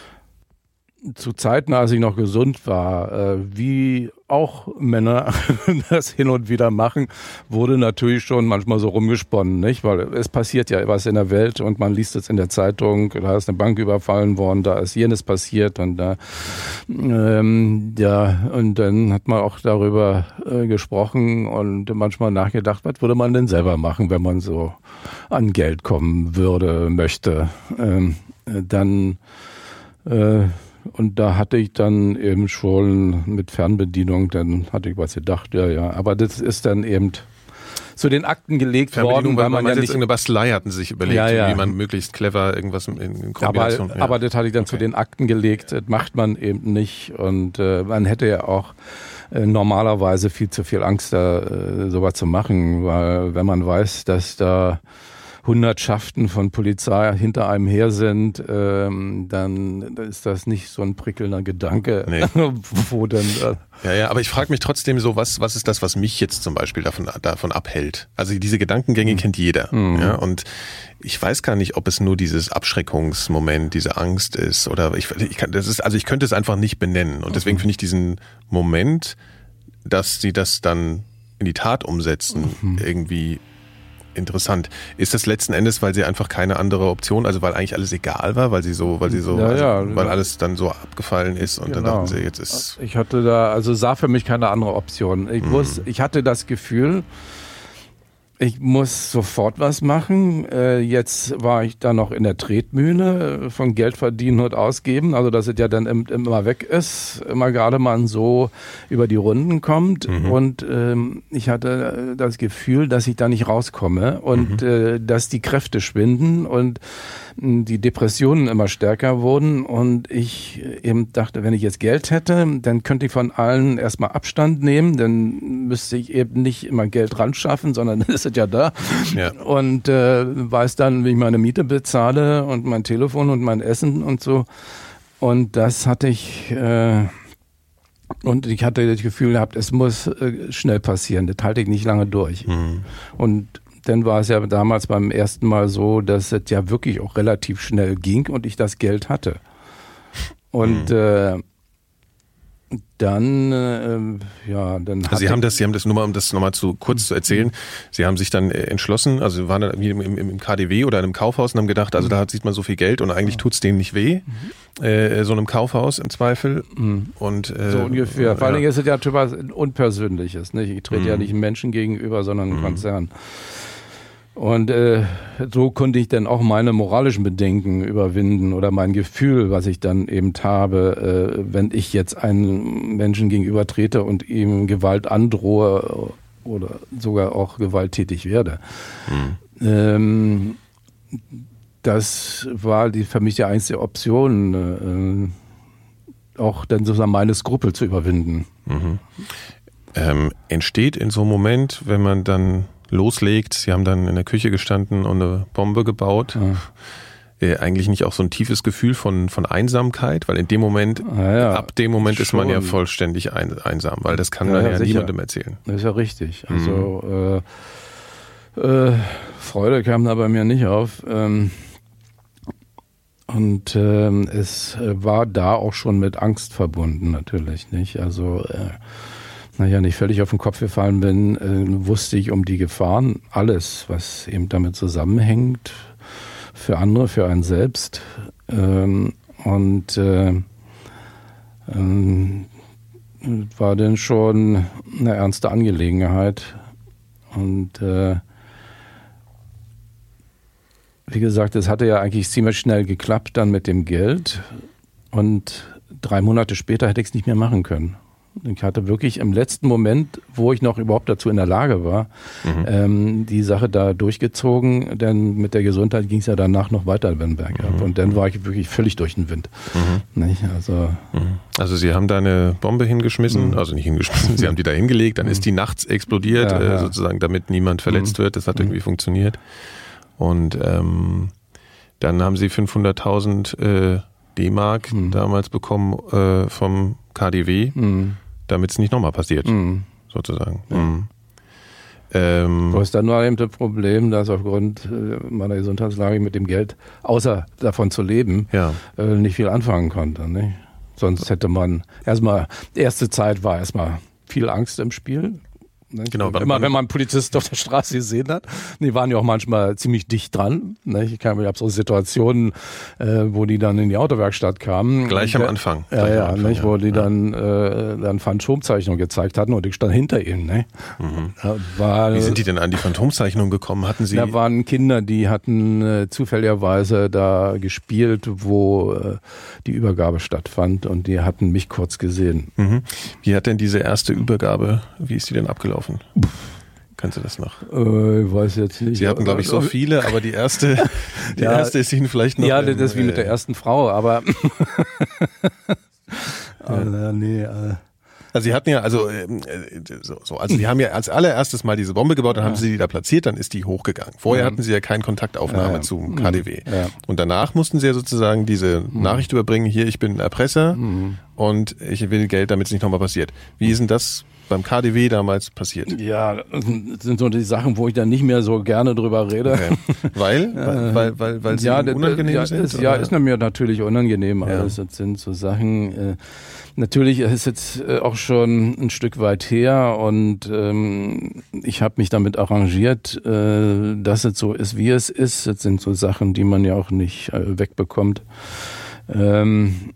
Zu Zeiten, als ich noch gesund war, äh, wie auch Männer das hin und wieder machen, wurde natürlich schon manchmal so rumgesponnen, nicht? Weil es passiert ja was in der Welt und man liest es in der Zeitung, da ist eine Bank überfallen worden, da ist jenes passiert und da, ähm, ja, und dann hat man auch darüber äh, gesprochen und manchmal nachgedacht, was würde man denn selber machen, wenn man so an Geld kommen würde, möchte. Ähm, dann, äh, Und da hatte ich dann eben schon mit Fernbedienung, dann hatte ich was gedacht, ja, ja. Aber das ist dann eben zu den Akten gelegt worden, weil man ja nicht... Irgendeine Bastelei hatten sie sich überlegt, ja, ja. wie man möglichst clever irgendwas in, in Kombination... Aber, ja. aber das hatte ich dann okay. zu den Akten gelegt, das macht man eben nicht. Und äh, man hätte ja auch äh, normalerweise viel zu viel Angst, da äh, sowas zu machen, weil wenn man weiß, dass da Hundertschaften von Polizei hinter einem her sind, ähm, dann ist das nicht so ein prickelnder Gedanke, nee. wo denn... Äh, ja, ja, aber ich frage mich trotzdem so, was, was ist das, was mich jetzt zum Beispiel davon, davon abhält? Also diese Gedankengänge mhm. kennt jeder. Mhm. Ja, und ich weiß gar nicht, ob es nur dieses Abschreckungsmoment, diese Angst ist oder ich, ich kann, das ist, also ich könnte es einfach nicht benennen. Und deswegen finde ich diesen Moment, dass sie das dann in die Tat umsetzen, mhm. irgendwie interessant. Ist das letzten Endes, weil sie einfach keine andere Option, also weil eigentlich alles egal war, weil sie so, weil sie so, ja, also, ja, weil ja. alles dann so abgefallen ist und genau. dann dachten sie, jetzt ist... Ich hatte da, also sah für mich keine andere Option. Ich, mhm. muss, ich hatte das Gefühl, ich muss sofort was machen. Äh, jetzt war ich da noch in der Tretmühle von Geld verdienen und ausgeben, also dass es ja dann im, immer weg ist, immer gerade man so über die Runden kommt. Mhm. Und ähm, ich hatte das Gefühl, dass ich da nicht rauskomme und mhm. äh, dass die Kräfte schwinden und die Depressionen immer stärker wurden und ich eben dachte, wenn ich jetzt Geld hätte, dann könnte ich von allen erstmal Abstand nehmen, dann müsste ich eben nicht immer Geld ran schaffen, sondern dann ist es ja da ja. und äh, weiß dann, wie ich meine Miete bezahle und mein Telefon und mein Essen und so und das hatte ich äh, und ich hatte das Gefühl gehabt, es muss äh, schnell passieren, das halte ich nicht lange durch mhm. und dann war es ja damals beim ersten Mal so, dass es ja wirklich auch relativ schnell ging und ich das Geld hatte. Und mhm. äh, dann, äh, ja, dann also Sie haben das, Sie haben das nur mal, um das nochmal zu kurz zu erzählen. Sie haben sich dann entschlossen, also Sie waren dann im, im, im K D W oder in einem Kaufhaus und haben gedacht, also da sieht man so viel Geld und eigentlich tut's denen nicht weh. Mhm. Äh, so einem Kaufhaus im Zweifel. Mhm. Und, äh, so ungefähr. Vor allem ja. ist es ja etwas Unpersönliches. Nicht? Ich trete mhm. ja nicht Menschen gegenüber, sondern einem mhm. Konzern. Und äh, so konnte ich dann auch meine moralischen Bedenken überwinden oder mein Gefühl, was ich dann eben habe, äh, wenn ich jetzt einem Menschen gegenüber trete und ihm Gewalt androhe oder sogar auch gewalttätig werde. Mhm. Ähm, das war die für mich die einzige Option, äh, auch dann sozusagen meine Skrupel zu überwinden. Mhm. Ähm, entsteht in so einem Moment, wenn man dann loslegt, Sie haben dann in der Küche gestanden und eine Bombe gebaut, ja. äh, eigentlich nicht auch so ein tiefes Gefühl von, von Einsamkeit, weil in dem Moment, ah, ja. ab dem Moment Schon. ist man ja vollständig ein, einsam, weil das kann ja, man ja, ja niemandem erzählen. Das ist ja richtig. Also mhm. äh, äh, Freude kam da bei mir nicht auf. Ähm, und ähm, es war da auch schon mit Angst verbunden natürlich, nicht? Also äh, naja, nicht völlig auf den Kopf gefallen bin, äh, wusste ich um die Gefahren, alles, was eben damit zusammenhängt, für andere, für einen selbst. Ähm, und äh, ähm, war dann schon eine ernste Angelegenheit. Und äh, wie gesagt, es hatte ja eigentlich ziemlich schnell geklappt dann mit dem Geld. Und drei Monate später hätte ich es nicht mehr machen können. Ich hatte wirklich im letzten Moment, wo ich noch überhaupt dazu in der Lage war, mhm. ähm, die Sache da durchgezogen, denn mit der Gesundheit ging es ja danach noch weiter bergab. Mhm. Und dann war ich wirklich völlig durch den Wind. Mhm. Nicht? Also, mhm. also Sie haben da eine Bombe hingeschmissen, mhm. also nicht hingeschmissen, Sie haben die da hingelegt, dann mhm. ist die nachts explodiert, ja, ja. Äh, sozusagen, damit niemand verletzt mhm. wird. Das hat mhm. irgendwie funktioniert. Und ähm, dann haben Sie fünfhunderttausend äh, D-Mark mhm. damals bekommen äh, vom K D W. Mhm. Damit es nicht nochmal passiert, mm. sozusagen. Ja. Mm. Ähm, du hast dann nur eben das Problem, dass aufgrund meiner Gesundheitslage mit dem Geld, außer davon zu leben, ja. äh, nicht viel anfangen konnte. Nicht? Sonst hätte man erstmal, die erste Zeit war erstmal viel Angst im Spiel. Nicht? Genau, immer, wenn man einen Polizist auf der Straße gesehen hat. Die waren ja auch manchmal ziemlich dicht dran. Nicht? Ich habe so Situationen, äh, wo die dann in die Autowerkstatt kamen. Gleich am Anfang. Ja, ja, am Anfang, nicht? ja. Wo die ja. dann, äh, dann Phantomzeichnungen gezeigt hatten und ich stand hinter ihnen. Ne? Mhm. Da war, Wie sind die denn an die Phantomzeichnung gekommen? Hatten Sie? Da waren Kinder, die hatten äh, zufälligerweise da gespielt, wo äh, die Übergabe stattfand und die hatten mich kurz gesehen. Mhm. Wie hat denn diese erste Übergabe, wie ist die denn abgelaufen? Kannst du das noch? Äh, ich weiß jetzt nicht. Sie hatten, glaube ich, so viele, aber die erste, die ja, erste ist Ihnen vielleicht noch... Ja, das ist wie mit der ersten Frau, aber... ja. äh, nee, äh, Also Sie hatten ja, also äh, so, so, also Sie haben ja als allererstes mal diese Bombe gebaut, dann ja. haben Sie die da platziert, dann ist die hochgegangen. Vorher ja. hatten Sie ja keine Kontaktaufnahme ja, ja. zum K D W. Ja. Und danach mussten Sie ja sozusagen diese mhm. Nachricht überbringen, hier, ich bin ein Erpresser mhm. und ich will Geld, damit es nicht nochmal passiert. Wie ist denn das beim K D W damals passiert? Ja, das sind so die Sachen, wo ich dann nicht mehr so gerne drüber rede. Okay. Weil? weil, weil, weil, weil sie ja, unangenehm ja, sind? Ist, ja, ist mir natürlich unangenehm. Ja. Alles. Das sind so Sachen, äh, natürlich ist es jetzt äh, auch schon ein Stück weit her und ähm, ich habe mich damit arrangiert, äh, dass es so ist, wie es ist. Das sind so Sachen, die man ja auch nicht äh, wegbekommt. Ähm,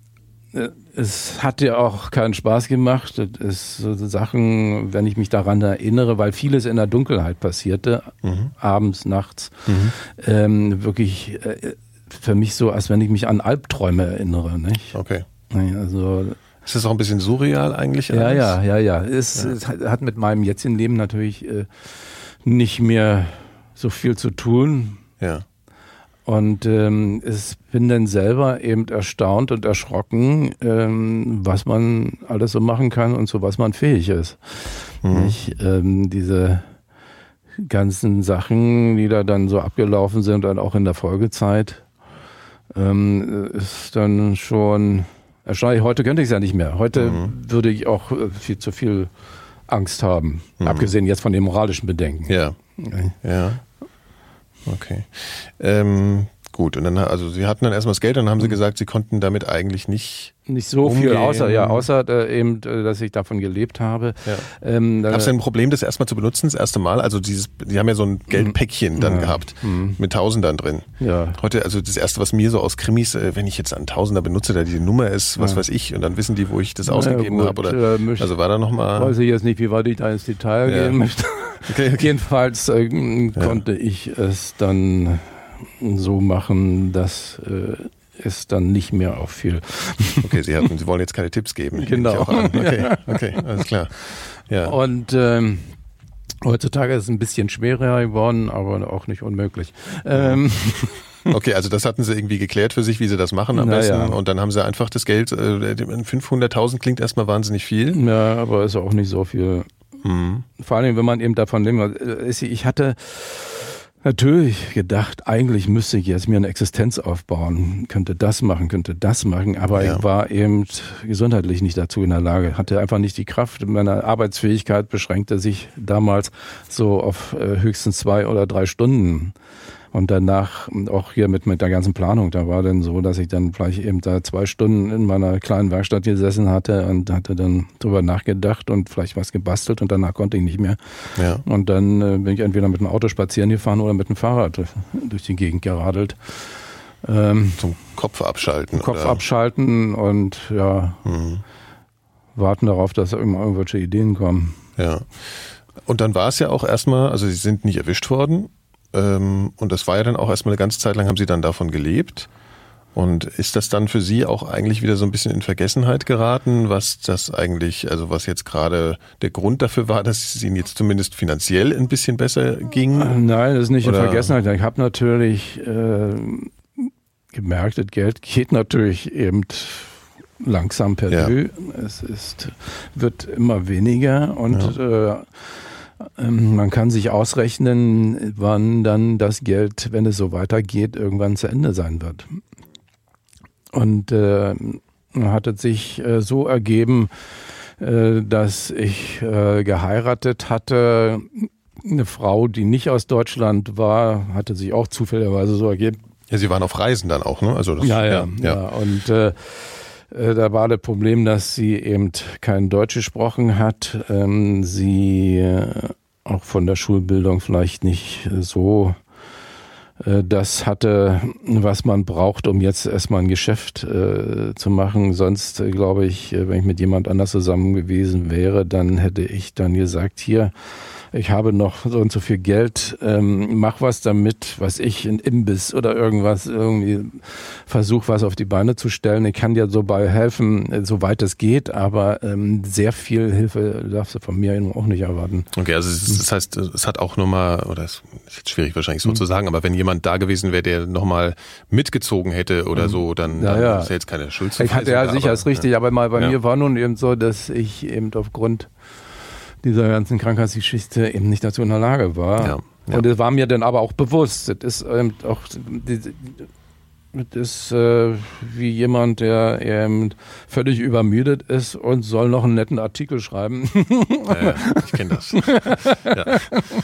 Es hat ja auch keinen Spaß gemacht. Das ist so Sachen, wenn ich mich daran erinnere, weil vieles in der Dunkelheit passierte, mhm. abends, nachts, mhm. ähm, wirklich äh, für mich so, als wenn ich mich an Albträume erinnere. Nicht? Okay. Also, ist das auch ein bisschen surreal eigentlich? Ja, alles? ja, ja, ja. Es, ja. es hat mit meinem jetzigen Leben natürlich äh, nicht mehr so viel zu tun. Ja. Und ähm, ich bin dann selber eben erstaunt und erschrocken, ähm, was man alles so machen kann und zu was man fähig ist. Mhm. Nicht, ähm, diese ganzen Sachen, die da dann so abgelaufen sind, und auch in der Folgezeit, ähm, ist dann schon erstaunlich. Heute könnte ich es ja nicht mehr. Heute mhm. würde ich auch viel zu viel Angst haben, mhm. abgesehen jetzt von den moralischen Bedenken. Ja, okay. ja. Okay. Ähm, gut, und dann, also Sie hatten dann erstmal das Geld und dann haben Sie gesagt, Sie konnten damit eigentlich nicht Nicht so umgehen. viel, außer, ja, außer äh, eben, äh, dass ich davon gelebt habe. Ja. Ähm, Gab es denn ein Problem, das erstmal zu benutzen, das erste Mal? Also dieses, Sie haben ja so ein Geldpäckchen dann ja. gehabt, mhm. mit Tausendern drin. Ja. Heute, also das erste, was mir so aus Krimis, äh, wenn ich jetzt einen Tausender benutze, da die Nummer ist, was ja. weiß ich, und dann wissen die, wo ich das ausgegeben ja, habe. Oder, äh, also war da nochmal... Weiß ich jetzt nicht, wie weit ich da ins Detail ja. gehen möchte. Okay, okay. Jedenfalls äh, ja. konnte ich es dann so machen, dass äh, es dann nicht mehr auffiel. Okay, Sie hatten, Sie wollen jetzt keine Tipps geben. Genau. Auch an. Okay, okay, alles klar. Ja. Und ähm, heutzutage ist es ein bisschen schwerer geworden, aber auch nicht unmöglich. Ähm, Okay, also das hatten Sie irgendwie geklärt für sich, wie Sie das machen am besten. Ja. Und dann haben Sie einfach das Geld, äh, fünfhunderttausend klingt erstmal wahnsinnig viel. Ja, aber ist auch nicht so viel. Mhm. Vor allem, wenn man eben davon lebt. Ich hatte natürlich gedacht, eigentlich müsste ich jetzt mir eine Existenz aufbauen, könnte das machen, könnte das machen, aber ja. ich war eben gesundheitlich nicht dazu in der Lage, hatte einfach nicht die Kraft. Meine Arbeitsfähigkeit beschränkte sich damals so auf höchstens zwei oder drei Stunden. Und danach auch hier mit, mit der ganzen Planung, da war dann so, dass ich dann vielleicht eben da zwei Stunden in meiner kleinen Werkstatt gesessen hatte und hatte dann drüber nachgedacht und vielleicht was gebastelt und danach konnte ich nicht mehr. Ja. Und dann äh, bin ich entweder mit dem Auto spazieren gefahren oder mit dem Fahrrad durch die Gegend geradelt. Ähm, Zum Kopf abschalten. Kopf oder? abschalten und ja, mhm. warten darauf, dass irgendwelche Ideen kommen. Ja. Und dann war es ja auch erstmal, also Sie sind nicht erwischt worden. Und das war ja dann auch erstmal eine ganze Zeit lang, haben Sie dann davon gelebt. Und ist das dann für Sie auch eigentlich wieder so ein bisschen in Vergessenheit geraten, was das eigentlich, also was jetzt gerade der Grund dafür war, dass es Ihnen jetzt zumindest finanziell ein bisschen besser ging? Nein, das ist nicht Oder? in Vergessenheit. Ich habe natürlich äh, gemerkt, das Geld geht natürlich eben langsam per ja. peu. Es ist, wird immer weniger und ja. äh, man kann sich ausrechnen, wann dann das Geld, wenn es so weitergeht, irgendwann zu Ende sein wird. Und äh, hat es sich äh, so ergeben, äh, dass ich äh, geheiratet hatte. Eine Frau, die nicht aus Deutschland war, hatte sich auch zufälligerweise so ergeben. Ja, Sie waren auf Reisen dann auch, ne? Also das, ja, ja, ja, ja. Und äh, da war das Problem, dass sie eben kein Deutsch gesprochen hat. Ähm, sie äh, auch von der Schulbildung vielleicht nicht so äh, das hatte, was man braucht, um jetzt erstmal ein Geschäft äh, zu machen. Sonst äh, glaube ich, wenn ich mit jemand anders zusammen gewesen wäre, dann hätte ich dann gesagt, hier, ich habe noch so und so viel Geld, ähm, mach was damit, was ich, ein Imbiss oder irgendwas, irgendwie versuch was auf die Beine zu stellen. Ich kann dir so bei helfen, soweit es geht, aber ähm, sehr viel Hilfe darfst du von mir auch nicht erwarten. Okay, also es, das heißt, es hat auch nochmal, oder es ist jetzt schwierig wahrscheinlich so mhm. zu sagen, aber wenn jemand da gewesen wäre, der nochmal mitgezogen hätte oder mhm. so, dann, ja, dann ja. ist ja jetzt keine Schuld. Ich hatte ja sicher, ist richtig, ja. aber mal bei ja. mir war nun eben so, dass ich eben aufgrund dieser ganzen Krankheitsgeschichte eben nicht dazu in der Lage war. Ja, ja. Und das war mir dann aber auch bewusst. Das ist eben auch, das ist äh, wie jemand, der eben völlig übermüdet ist und soll noch einen netten Artikel schreiben. Ja, ich kenne das. ja.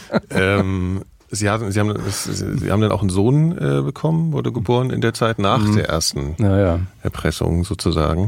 ähm, Sie, hatten, Sie, haben, Sie haben dann auch einen Sohn äh, bekommen, wurde geboren in der Zeit nach mhm. der ersten ja, ja. Erpressung sozusagen.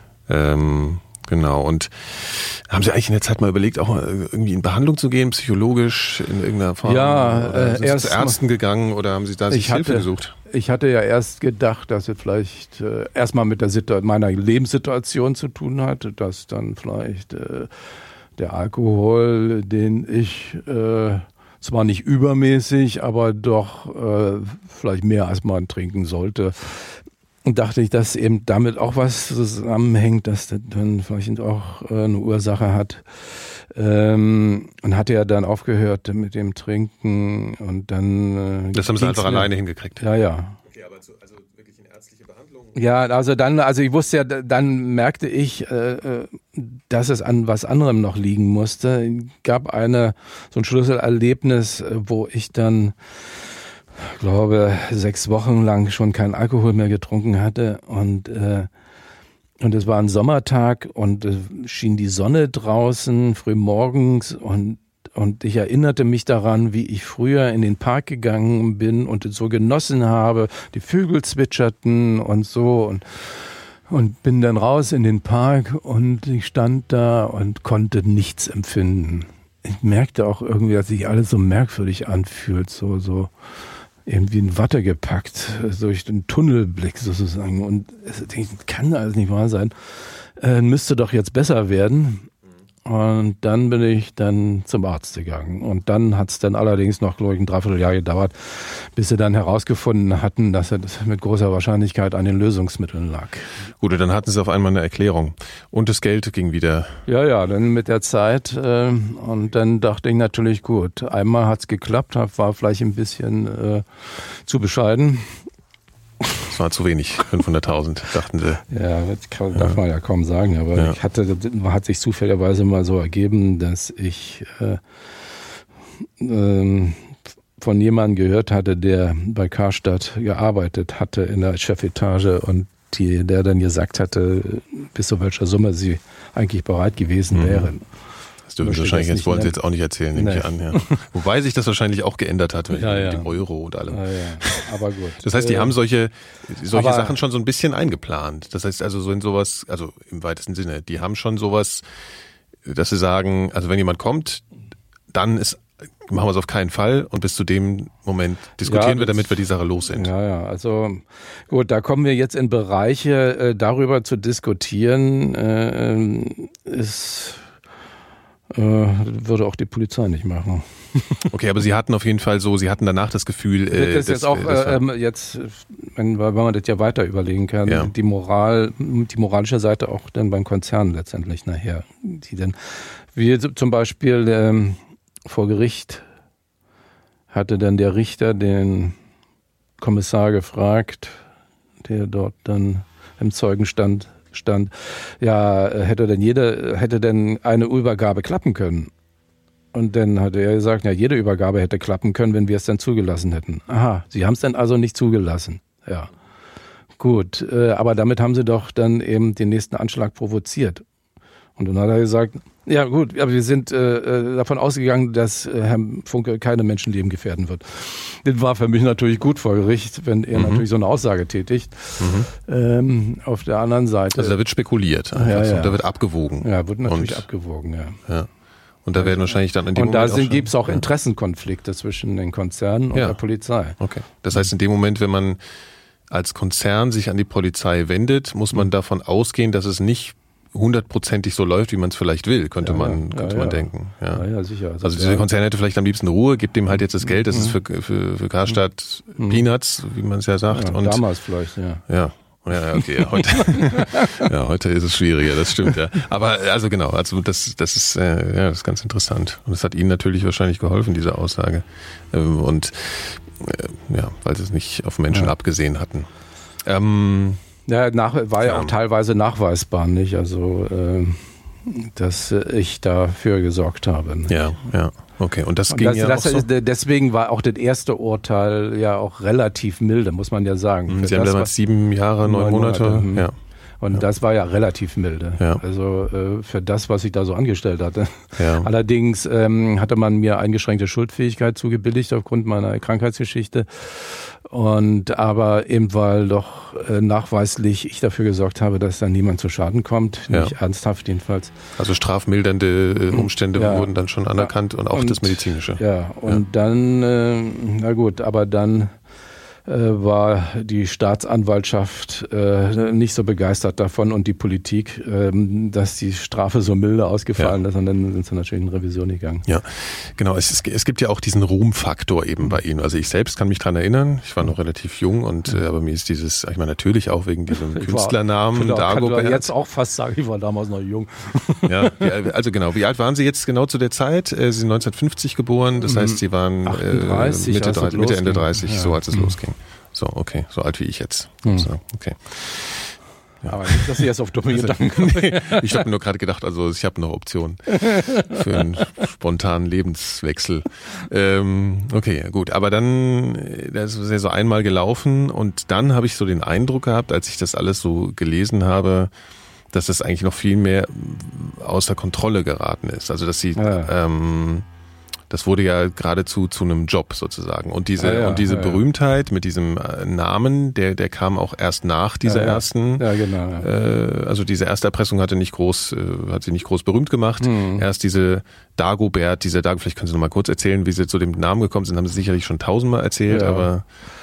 Ähm, Genau, und haben Sie eigentlich in der Zeit mal überlegt, auch irgendwie in Behandlung zu gehen, psychologisch in irgendeiner Form? Ja, äh, sind Sie erst zu Ärzten gegangen oder haben Sie da sich Hilfe gesucht? Ich hatte ja erst gedacht, dass es vielleicht äh, erstmal mit der Situ- meiner Lebenssituation zu tun hatte, dass dann vielleicht äh, der Alkohol, den ich äh, zwar nicht übermäßig, aber doch äh, vielleicht mehr als man trinken sollte, und dachte ich, dass eben damit auch was zusammenhängt, dass das dann vielleicht auch eine Ursache hat. Ähm, und hatte ja dann aufgehört mit dem Trinken und dann... Äh, das haben Sie einfach alleine hingekriegt? Ja, ja. Okay, aber zu, also wirklich in ärztliche Behandlung? Ja, also dann, also ich wusste ja, dann merkte ich, äh, dass es an was anderem noch liegen musste. Es gab eine, so ein Schlüsselerlebnis, wo ich dann... Ich glaube, sechs Wochen lang schon keinen Alkohol mehr getrunken hatte und äh, und es war ein Sommertag und äh, schien die Sonne draußen früh morgens und und ich erinnerte mich daran, wie ich früher in den Park gegangen bin und es so genossen habe, die Vögel zwitscherten und so und und bin dann raus in den Park und ich stand da und konnte nichts empfinden. Ich merkte auch irgendwie, dass sich alles so merkwürdig anfühlt, so so irgendwie in Watte gepackt, durch den Tunnelblick sozusagen. Und es kann alles nicht wahr sein. Äh, müsste doch jetzt besser werden. Und dann bin ich dann zum Arzt gegangen. Und dann hat es dann allerdings noch, glaube ich, ein Dreivierteljahr gedauert, bis sie dann herausgefunden hatten, dass es mit großer Wahrscheinlichkeit an den Lösungsmitteln lag. Gut, und dann hatten sie auf einmal eine Erklärung. Und das Geld ging wieder. Ja, ja, dann mit der Zeit. Äh, und dann dachte ich natürlich, gut, einmal hat es geklappt, war vielleicht ein bisschen äh, zu bescheiden. Das war zu wenig, fünfhunderttausend, dachten sie. Ja, das kann, darf man ja kaum sagen, aber ja. ich hatte, hat sich zufälligerweise mal so ergeben, dass ich äh, äh, von jemandem gehört hatte, der bei Karstadt gearbeitet hatte in der Chefetage und die, der dann gesagt hatte, bis zu welcher Summe sie eigentlich bereit gewesen mhm. wären. Das dürfen Sie wahrscheinlich, jetzt wollen Sie jetzt auch nicht erzählen, nehme ich an. Ja. Wobei sich das wahrscheinlich auch geändert hat mit, ja, ja. mit dem Euro und allem. Ja, ja. Aber gut. Das heißt, die äh, haben solche, solche aber, Sachen schon so ein bisschen eingeplant. Das heißt also so in sowas, also im weitesten Sinne, die haben schon sowas, dass sie sagen, also wenn jemand kommt, dann ist, machen wir es auf keinen Fall und bis zu dem Moment diskutieren ja, wir, damit wir die Sache los sind. Ja, ja, also gut, da kommen wir jetzt in Bereiche, äh, darüber zu diskutieren, äh, ist... Äh, würde auch die Polizei nicht machen. Okay, aber Sie hatten auf jeden Fall so, Sie hatten danach das Gefühl, äh, das ist jetzt auch äh, äh, jetzt, wenn, weil man das ja weiter überlegen kann, ja. die Moral, die moralische Seite auch dann beim Konzern letztendlich nachher, die dann, wie zum Beispiel ähm, vor Gericht hatte dann der Richter den Kommissar gefragt, der dort dann im Zeugenstand stand, ja, hätte denn jede, hätte denn eine Übergabe klappen können? Und dann hat er gesagt, ja, jede Übergabe hätte klappen können, wenn wir es dann zugelassen hätten. Aha, Sie haben es dann also nicht zugelassen. Ja, gut, äh, aber damit haben Sie doch dann eben den nächsten Anschlag provoziert. Und dann hat er gesagt, ja gut, aber wir sind äh, davon ausgegangen, dass äh, Herr Funke keine Menschenleben gefährden wird. Das war für mich natürlich gut vor Gericht, wenn er mhm. natürlich so eine Aussage tätigt. Mhm. Ähm, auf der anderen Seite... Also da wird spekuliert. Ja, ja. Und da wird abgewogen. Ja, wird natürlich und, abgewogen, ja. ja. Und da werden wahrscheinlich dann in dem und Moment... Und da gibt es auch Interessenkonflikte zwischen den Konzernen und ja. der Polizei. Okay. Das heißt, in dem Moment, wenn man als Konzern sich an die Polizei wendet, muss man davon ausgehen, dass es nicht hundertprozentig so läuft, wie man es vielleicht will, könnte ja, man, könnte ja, man ja. denken. Ja, ja, ja sicher. Also, also dieser Konzern hätte vielleicht am liebsten Ruhe, gibt dem halt jetzt das Geld, das mhm. ist für, für, für Karstadt mhm. Peanuts, wie man es ja sagt. Ja, und damals vielleicht, ja. Ja. Ja, okay, heute, ja, heute ist es schwieriger, das stimmt, ja. Aber also genau, also das, das ist, äh, ja, das ist ganz interessant. Und das hat Ihnen natürlich wahrscheinlich geholfen, diese Aussage. Ähm, und äh, ja, weil Sie es nicht auf Menschen ja. abgesehen hatten. Ähm, ja, nach, war ja, ja auch teilweise nachweisbar, nicht? Also, äh, dass ich dafür gesorgt habe. Nicht? Ja, ja. Okay, und das und ging das, ja das, auch so? Deswegen war auch das erste Urteil ja auch relativ milde, muss man ja sagen. Sie haben damals sieben Jahre, neun, neun Monate. Monate. Ja. Und ja. das war ja relativ milde. Ja. Also äh, für das, was ich da so angestellt hatte. Ja. Allerdings ähm, hatte man mir eingeschränkte Schuldfähigkeit zugebilligt aufgrund meiner Krankheitsgeschichte. Und aber eben weil doch äh, nachweislich ich dafür gesorgt habe, dass dann niemand zu Schaden kommt, ja. nicht ernsthaft jedenfalls. Also strafmildernde äh, Umstände ja. wurden dann schon anerkannt und auch und, das Medizinische. Ja, und ja. dann, äh, na gut, aber dann äh, war die Staatsanwaltschaft äh, nicht so begeistert davon und die Politik, äh, dass die Strafe so milde ausgefallen ja. ist und dann sind sie natürlich in Revision gegangen. Ja, genau. Es, ist, es gibt ja auch diesen Ruhmfaktor eben bei Ihnen. Also ich selbst kann mich dran erinnern, ich war noch relativ jung und äh, aber mir ist dieses, ich meine natürlich auch wegen diesem ich Künstlernamen war, Dagobert. Ich kann jetzt auch fast sagen, ich war damals noch jung. Ja, also genau. Wie alt waren Sie jetzt genau zu der Zeit? Sie sind neunzehnhundertfünfzig geboren, das heißt, Sie waren achtunddreißig, äh, Mitte, dreißig, Mitte Ende dreißig, ja. so als es mhm. losging. So, okay, so alt wie ich jetzt. Mhm. So, okay. Ja. Aber nicht, dass Sie jetzt auf dumme also, Gedanken kommen. Nee, ich habe nur gerade gedacht, also ich habe noch Optionen für einen spontanen Lebenswechsel. Ähm, okay, gut. Aber dann, das ist ja so einmal gelaufen und dann habe ich so den Eindruck gehabt, als ich das alles so gelesen habe, dass das eigentlich noch viel mehr außer Kontrolle geraten ist. Also dass Sie ja. ähm, das wurde ja geradezu zu einem Job sozusagen. Und diese, ja, ja, und diese ja, Berühmtheit mit diesem Namen, der, der kam auch erst nach dieser ja, ja. ersten, ja, genau, ja. äh, also diese erste Erpressung hatte nicht groß, äh, hat sie nicht groß berühmt gemacht. Mhm. Erst diese Dagobert, diese Dagobert, vielleicht können Sie noch mal kurz erzählen, wie Sie zu dem Namen gekommen sind, haben Sie sicherlich schon tausendmal erzählt, ja. aber...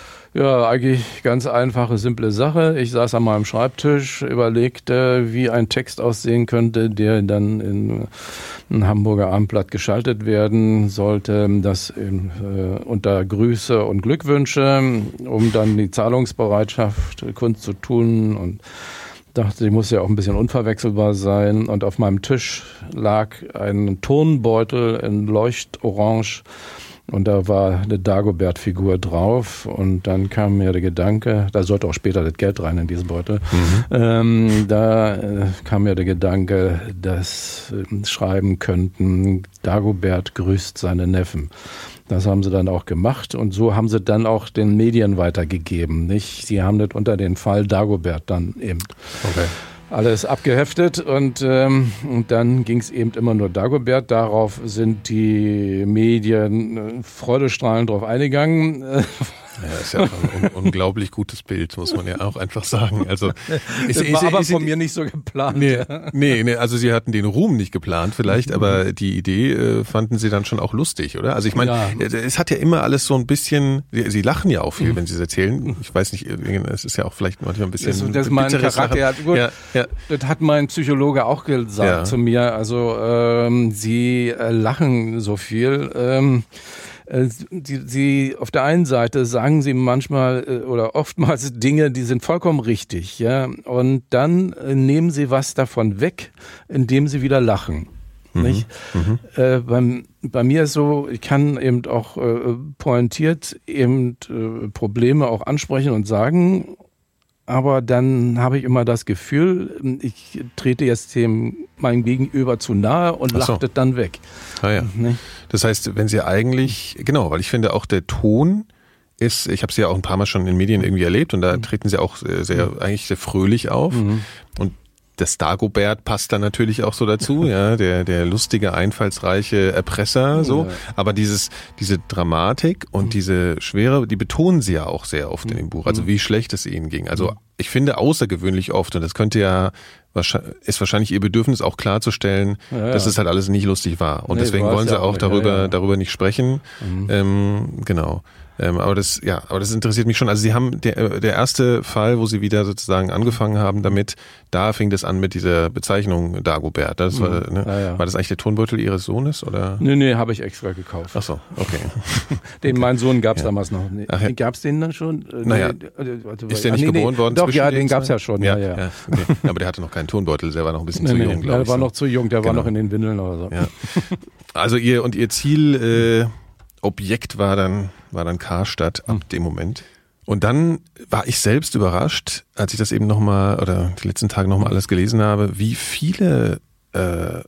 Ja, eigentlich ganz einfache, simple Sache. Ich saß an meinem Schreibtisch, überlegte, wie ein Text aussehen könnte, der dann in ein Hamburger Abendblatt geschaltet werden sollte. Das in, äh, unter Grüße und Glückwünsche, um dann die Zahlungsbereitschaft kundzutun und dachte, die muss ja auch ein bisschen unverwechselbar sein. Und auf meinem Tisch lag ein Turnbeutel in Leuchtorange. Und da war eine Dagobert-Figur drauf und dann kam mir der Gedanke, da sollte auch später das Geld rein in diesen Beutel, mhm. ähm, da äh, kam mir der Gedanke, dass äh, schreiben könnten, Dagobert grüßt seine Neffen. Das haben sie dann auch gemacht und so haben sie dann auch den Medien weitergegeben. Nicht? Sie haben das unter den Fall Dagobert dann eben. Okay. Alles abgeheftet und, ähm, und dann ging es eben immer nur Dagobert. Darauf sind die Medien äh, freudestrahlend drauf eingegangen. Ja, ist ja ein un- unglaublich gutes Bild, muss man ja auch einfach sagen. Also ist, das war ist, aber ist, von ist, mir nicht so geplant. Nee, nee, nee, also Sie hatten den Ruhm nicht geplant vielleicht, aber die Idee äh, fanden Sie dann schon auch lustig, oder? Also ich meine, ja. es hat ja immer alles so ein bisschen, Sie, Sie lachen ja auch viel, mhm. wenn Sie es erzählen. Ich weiß nicht, es ist ja auch vielleicht manchmal ein bisschen das, das mein Charakter hat, gut, ja, ja. Das hat mein Psychologe auch gesagt ja. zu mir. Also ähm, Sie äh, lachen so viel. Ähm, Sie, Sie auf der einen Seite sagen Sie manchmal oder oftmals Dinge, die sind vollkommen richtig, ja, und dann nehmen Sie was davon weg, indem Sie wieder lachen. Mhm. Nicht? Mhm. Äh, beim, bei mir ist so, ich kann eben auch äh, pointiert eben äh, Probleme auch ansprechen und sagen. Aber dann habe ich immer das Gefühl, ich trete jetzt dem meinem Gegenüber zu nahe und so. lacht es dann weg. Ah ja. Nee? Das heißt, wenn Sie eigentlich, genau, weil ich finde auch der Ton ist, ich habe Sie ja auch ein paar Mal schon in Medien irgendwie erlebt und da treten Sie auch sehr, sehr eigentlich sehr fröhlich auf. Mhm. Und das Dagobert passt dann natürlich auch so dazu, ja, der der lustige, einfallsreiche Erpresser, so. Ja. Aber dieses diese Dramatik und mhm. diese Schwere, die betonen Sie ja auch sehr oft in dem Buch. Also wie schlecht es Ihnen ging. Also ich finde außergewöhnlich oft und das könnte ja ist wahrscheinlich Ihr Bedürfnis auch klarzustellen, ja, ja. dass es halt alles nicht lustig war. Und nee, deswegen wollen Sie ja auch darüber ja, ja. darüber nicht sprechen. Mhm. Ähm, genau. Ähm, aber das, ja, aber das interessiert mich schon. Also Sie haben der, der erste Fall, wo Sie wieder sozusagen angefangen haben damit, da fing das an mit dieser Bezeichnung Dagobert. Das war, ne? ja, ja. War das eigentlich der Turnbeutel Ihres Sohnes oder? Nee, nee, habe ich extra gekauft. Ach so, okay. Den, mein Sohn gab's Ja. damals noch. Nee, Ach ja. gab's den dann schon? Äh, Naja. nee, also, Ist der ah, nicht nee, geboren nee. worden? Doch, zwischen ja, den den gab's zwei? ja schon. Ja, Ja, ja. ja. Okay. Aber der hatte noch keinen Turnbeutel, der war noch ein bisschen Nee, zu nee, jung, der glaube ich. war so. noch zu jung, der war Genau. noch in den Windeln oder so. Ja. Also ihr und ihr Ziel äh, Objekt war dann war dann Karstadt ab Hm. dem Moment. Und dann war ich selbst überrascht, als ich das eben nochmal oder die letzten Tage nochmal alles gelesen habe, wie viele äh,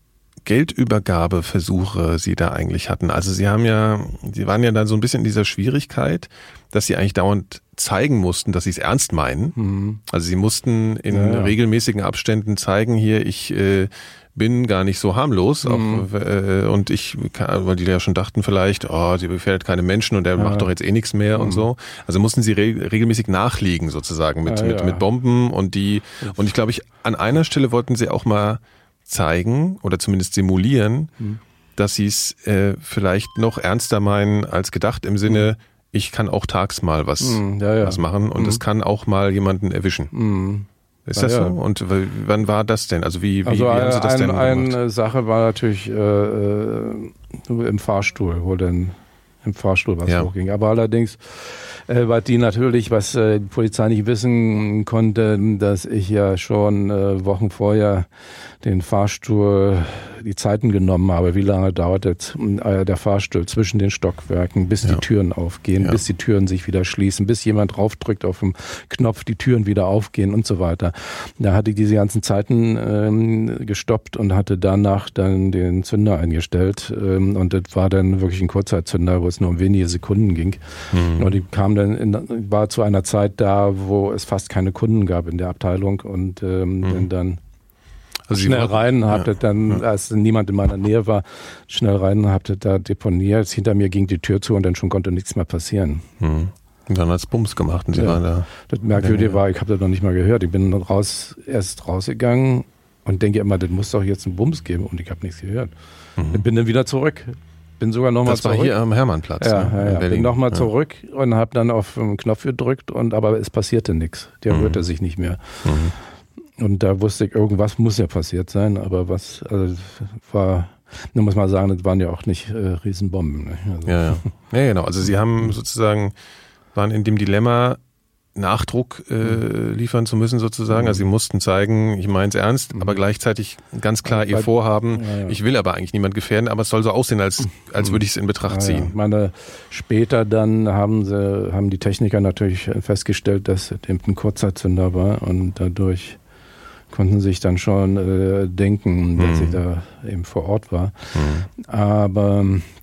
Geldübergabeversuche Sie da eigentlich hatten. Also Sie haben ja, Sie waren ja dann so ein bisschen in dieser Schwierigkeit, dass Sie eigentlich dauernd zeigen mussten, dass Sie es ernst meinen. Mhm. Also Sie mussten in Ja, ja. regelmäßigen Abständen zeigen, hier, ich äh, bin gar nicht so harmlos. Auch, Mhm. äh, und ich, kann- weil die ja schon dachten vielleicht, oh, sie gefährdet keine Menschen und der Ja. macht doch jetzt eh nichts mehr und Mhm. so. Also mussten sie re regelmäßig nachliegen sozusagen mit, Ja, mit, ja. mit Bomben und die, und ich glaube, ich, an einer Stelle wollten sie auch mal zeigen oder zumindest simulieren, Mhm. dass sie es äh, vielleicht noch ernster meinen als gedacht im Sinne, ich kann auch tags mal was, Mhm, ja, ja. was machen und Mhm. es kann auch mal jemanden erwischen. Mhm. Ist Ja, das so? ja. Und w- wann war das denn? Also wie, wie, Also wie haben Sie das ein, denn gemacht? eine Sache war natürlich äh, äh, im Fahrstuhl, wo dann im Fahrstuhl was Ja. hochging. Aber allerdings, äh, weil die natürlich, was äh, die Polizei nicht wissen konnte, dass ich ja schon äh, Wochen vorher den Fahrstuhl, die Zeiten genommen habe, wie lange dauert jetzt, äh, der Fahrstuhl zwischen den Stockwerken, bis Ja. die Türen aufgehen, Ja. bis die Türen sich wieder schließen, bis jemand draufdrückt auf den Knopf, die Türen wieder aufgehen und so weiter. Da hatte ich diese ganzen Zeiten ähm, gestoppt und hatte danach dann den Zünder eingestellt. Ähm, und das war dann wirklich ein Kurzzeitzünder, wo es nur um wenige Sekunden ging. Mhm. Und ich kam dann in, war zu einer Zeit da, wo es fast keine Kunden gab in der Abteilung und ähm, Mhm. bin dann Also Sie schnell wollten- rein, hab ja. das dann, als niemand in meiner Nähe war, schnell rein, hab das da deponiert. Hinter mir ging die Tür zu und dann schon konnte nichts mehr passieren. Mhm. Und dann hat's Bums gemacht und Sie Ja. waren da. Das Merkwürdige Ja. war, ich habe das noch nicht mal gehört. Ich bin raus, erst rausgegangen und denke immer, das muss doch jetzt einen Bums geben und ich habe nichts gehört. Mhm. Ich bin dann wieder zurück. Bin sogar nochmal Das war zurück. hier am Hermannplatz. ja, ne? ja, In ja. Berlin. Bin nochmal Ja. zurück und habe dann auf den Knopf gedrückt und aber es passierte nichts. Der Mhm. rührte sich nicht mehr. Mhm. Und da wusste ich, irgendwas muss ja passiert sein, aber was also war, nur muss man sagen, das waren ja auch nicht äh, Riesenbomben. Ne? Also, Ja, ja. Ja, genau. Also Sie haben sozusagen, waren in dem Dilemma, Nachdruck äh, liefern zu müssen sozusagen. Also Sie mussten zeigen, ich meine es ernst, aber gleichzeitig ganz klar Ihr Weil- Vorhaben, Ja, ja. ich will aber eigentlich niemand gefährden, aber es soll so aussehen, als, als würde ich es in Betracht Ja, ja. ziehen. Meine, später dann haben sie, haben die Techniker natürlich festgestellt, dass es eben ein Kurzzeitzünder war und dadurch konnten sich dann schon äh, denken, dass Mhm. ich da eben vor Ort war. Mhm. Aber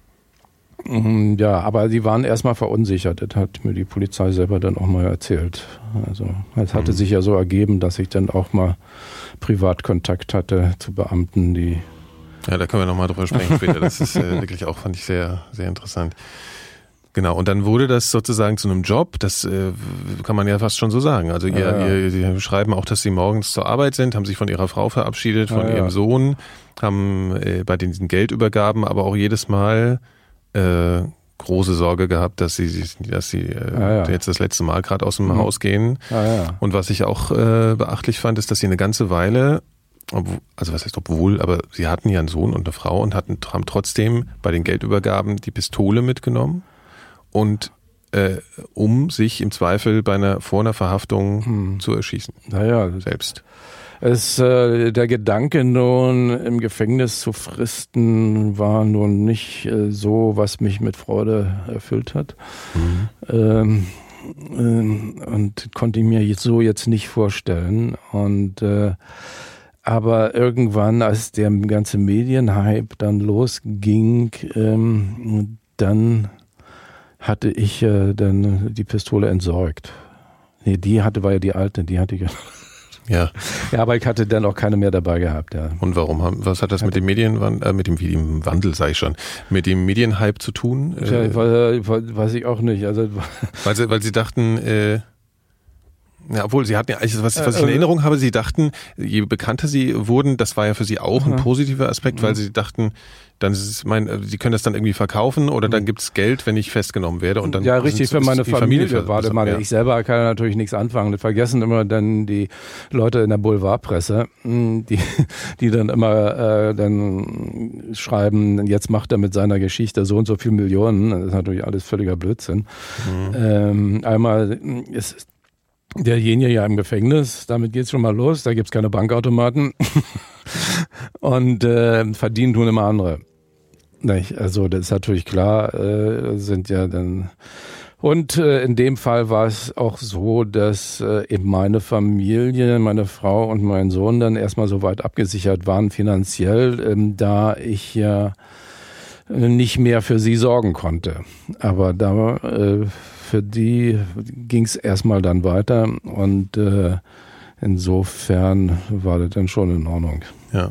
mm, ja, aber die waren erstmal verunsichert. Das hat mir die Polizei selber dann auch mal erzählt. Also es hatte Mhm. sich ja so ergeben, dass ich dann auch mal Privatkontakt hatte zu Beamten, die Ja, da können wir nochmal drüber sprechen später. Das ist äh, wirklich auch, fand ich sehr, sehr interessant. Genau, und dann wurde das sozusagen zu einem Job, das äh, kann man ja fast schon so sagen. Also ihr, Ja, ja. ihr, Sie schreiben auch, dass Sie morgens zur Arbeit sind, haben sich von Ihrer Frau verabschiedet, von Ja, ja. Ihrem Sohn, haben äh, bei diesen Geldübergaben aber auch jedes Mal äh, große Sorge gehabt, dass Sie, dass Sie äh, Ja, ja. jetzt das letzte Mal gerade aus dem Mhm. Haus gehen. ah, ja. Und was ich auch äh, beachtlich fand, ist, dass Sie eine ganze Weile, obwohl, also was heißt obwohl, aber Sie hatten ja einen Sohn und eine Frau und hatten, haben trotzdem bei den Geldübergaben die Pistole mitgenommen und äh, um sich im Zweifel bei einer vor einer Verhaftung Hm. zu erschießen, Naja, selbst. es, äh, der Gedanke nun im Gefängnis zu fristen war nun nicht äh, so, was mich mit Freude erfüllt hat. Mhm. Ähm, ähm, und konnte ich mir jetzt so jetzt nicht vorstellen. Und äh, aber irgendwann, als der ganze Medienhype dann losging, ähm, dann hatte ich äh, dann die Pistole entsorgt. Nee, die hatte, war ja die alte, die hatte ich. Ja. Ja, aber ich hatte dann auch keine mehr dabei gehabt, ja. Und warum? haben- Was hat das mit dem Medienwandel, äh, mit dem, wie dem Wandel, sage ich schon, mit dem Medienhype zu tun? Tja, Äh, ich weiß, weiß ich auch nicht. Also weil, sie, weil Sie dachten, äh, Ja, obwohl sie hatten ja, was, was ich in Erinnerung habe, sie dachten, je bekannter sie wurden, das war ja für sie auch ein positiver Aspekt, weil sie dachten, dann ist es mein, sie können das dann irgendwie verkaufen oder dann gibt's Geld, wenn ich festgenommen werde und dann ja richtig für meine Familie, Familie warte mal, ja. Ich selber kann natürlich nichts anfangen. Wir vergessen immer dann die Leute in der Boulevardpresse, die die dann immer äh, dann schreiben, jetzt macht er mit seiner Geschichte so und so viel Millionen. Das ist natürlich alles völliger Blödsinn. Mhm. Ähm, einmal ist derjenige ja im Gefängnis, damit geht's schon mal los, da gibt's keine Bankautomaten und äh, verdienen tun immer andere. Nicht? Also das ist natürlich klar, äh, sind ja dann und äh, in dem Fall war es auch so, dass äh, eben meine Familie, meine Frau und mein Sohn dann erstmal so weit abgesichert waren finanziell, ähm, da ich ja nicht mehr für sie sorgen konnte. Aber da äh, für die ging es erstmal dann weiter und äh, insofern war das dann schon in Ordnung. Ja.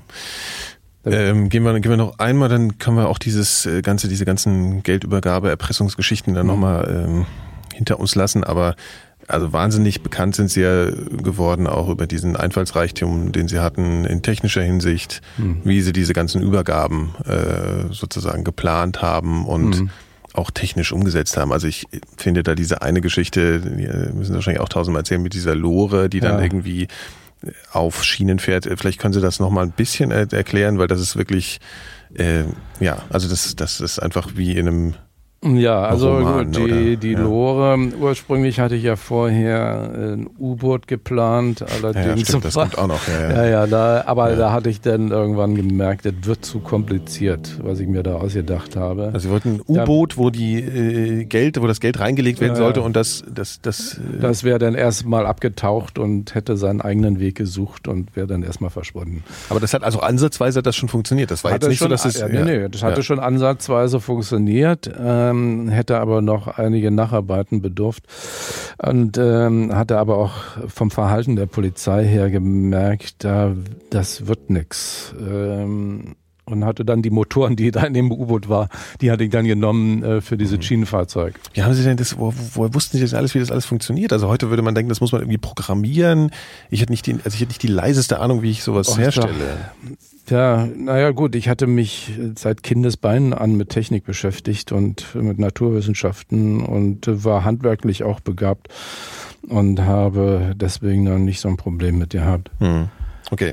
Ähm, gehen wir, gehen wir noch einmal, dann können wir auch dieses äh, ganze, diese ganzen Geldübergabe, Erpressungsgeschichten dann mhm. nochmal ähm, hinter uns lassen. Aber also wahnsinnig bekannt sind sie ja geworden, auch über diesen Einfallsreichtum, den sie hatten in technischer Hinsicht, mhm. wie sie diese ganzen Übergaben äh, sozusagen geplant haben und mhm. auch technisch umgesetzt haben. Also ich finde da diese eine Geschichte, die müssen wahrscheinlich auch tausendmal erzählen, mit dieser Lore, die dann ja. irgendwie auf Schienen fährt. Vielleicht können Sie das nochmal ein bisschen erklären, weil das ist wirklich, äh, ja, also das, das ist einfach wie in einem Ja, also Roman, gut, die, oder? die ja. Lore, ursprünglich hatte ich ja vorher ein U-Boot geplant, allerdings. Ja, stimmt, das kommt auch noch. Ja, ja. ja, ja da, aber ja. da hatte ich dann irgendwann gemerkt, das wird zu kompliziert, was ich mir da ausgedacht habe. Also Sie wollten ein U-Boot, wo die äh, Geld, wo das Geld reingelegt werden ja, sollte und das, das, das. Äh das wäre dann erstmal abgetaucht und hätte seinen eigenen Weg gesucht und wäre dann erstmal verschwunden. Aber das hat also ansatzweise hat das schon funktioniert. Das war hat jetzt nicht schon, so, dass es. Ja, nee, nee, das hatte ja. schon ansatzweise funktioniert. Ähm, hätte aber noch einige Nacharbeiten bedurft und ähm, hatte aber auch vom Verhalten der Polizei her gemerkt, da das wird nix. Ähm, und hatte dann die Motoren, die da in dem U-Boot war, die hatte ich dann genommen äh, für dieses Schienenfahrzeug. Wie haben Sie denn das, wo, woher wussten Sie das alles, wie das alles funktioniert? Also heute würde man denken, das muss man irgendwie programmieren. Ich hätte nicht die, also ich hätte nicht die leiseste Ahnung, wie ich sowas Och, herstelle. Doch. Ja, naja gut, ich hatte mich seit Kindesbeinen an mit Technik beschäftigt und mit Naturwissenschaften und war handwerklich auch begabt und habe deswegen dann nicht so ein Problem mit gehabt. Hm. Okay.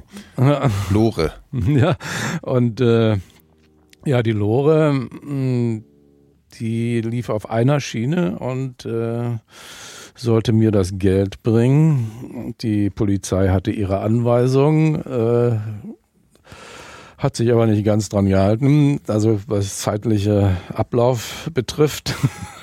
Lore. Ja, und äh, ja, die Lore, die lief auf einer Schiene und äh, sollte mir das Geld bringen. Die Polizei hatte ihre Anweisungen, äh, hat sich aber nicht ganz dran gehalten, also was zeitliche Ablauf betrifft.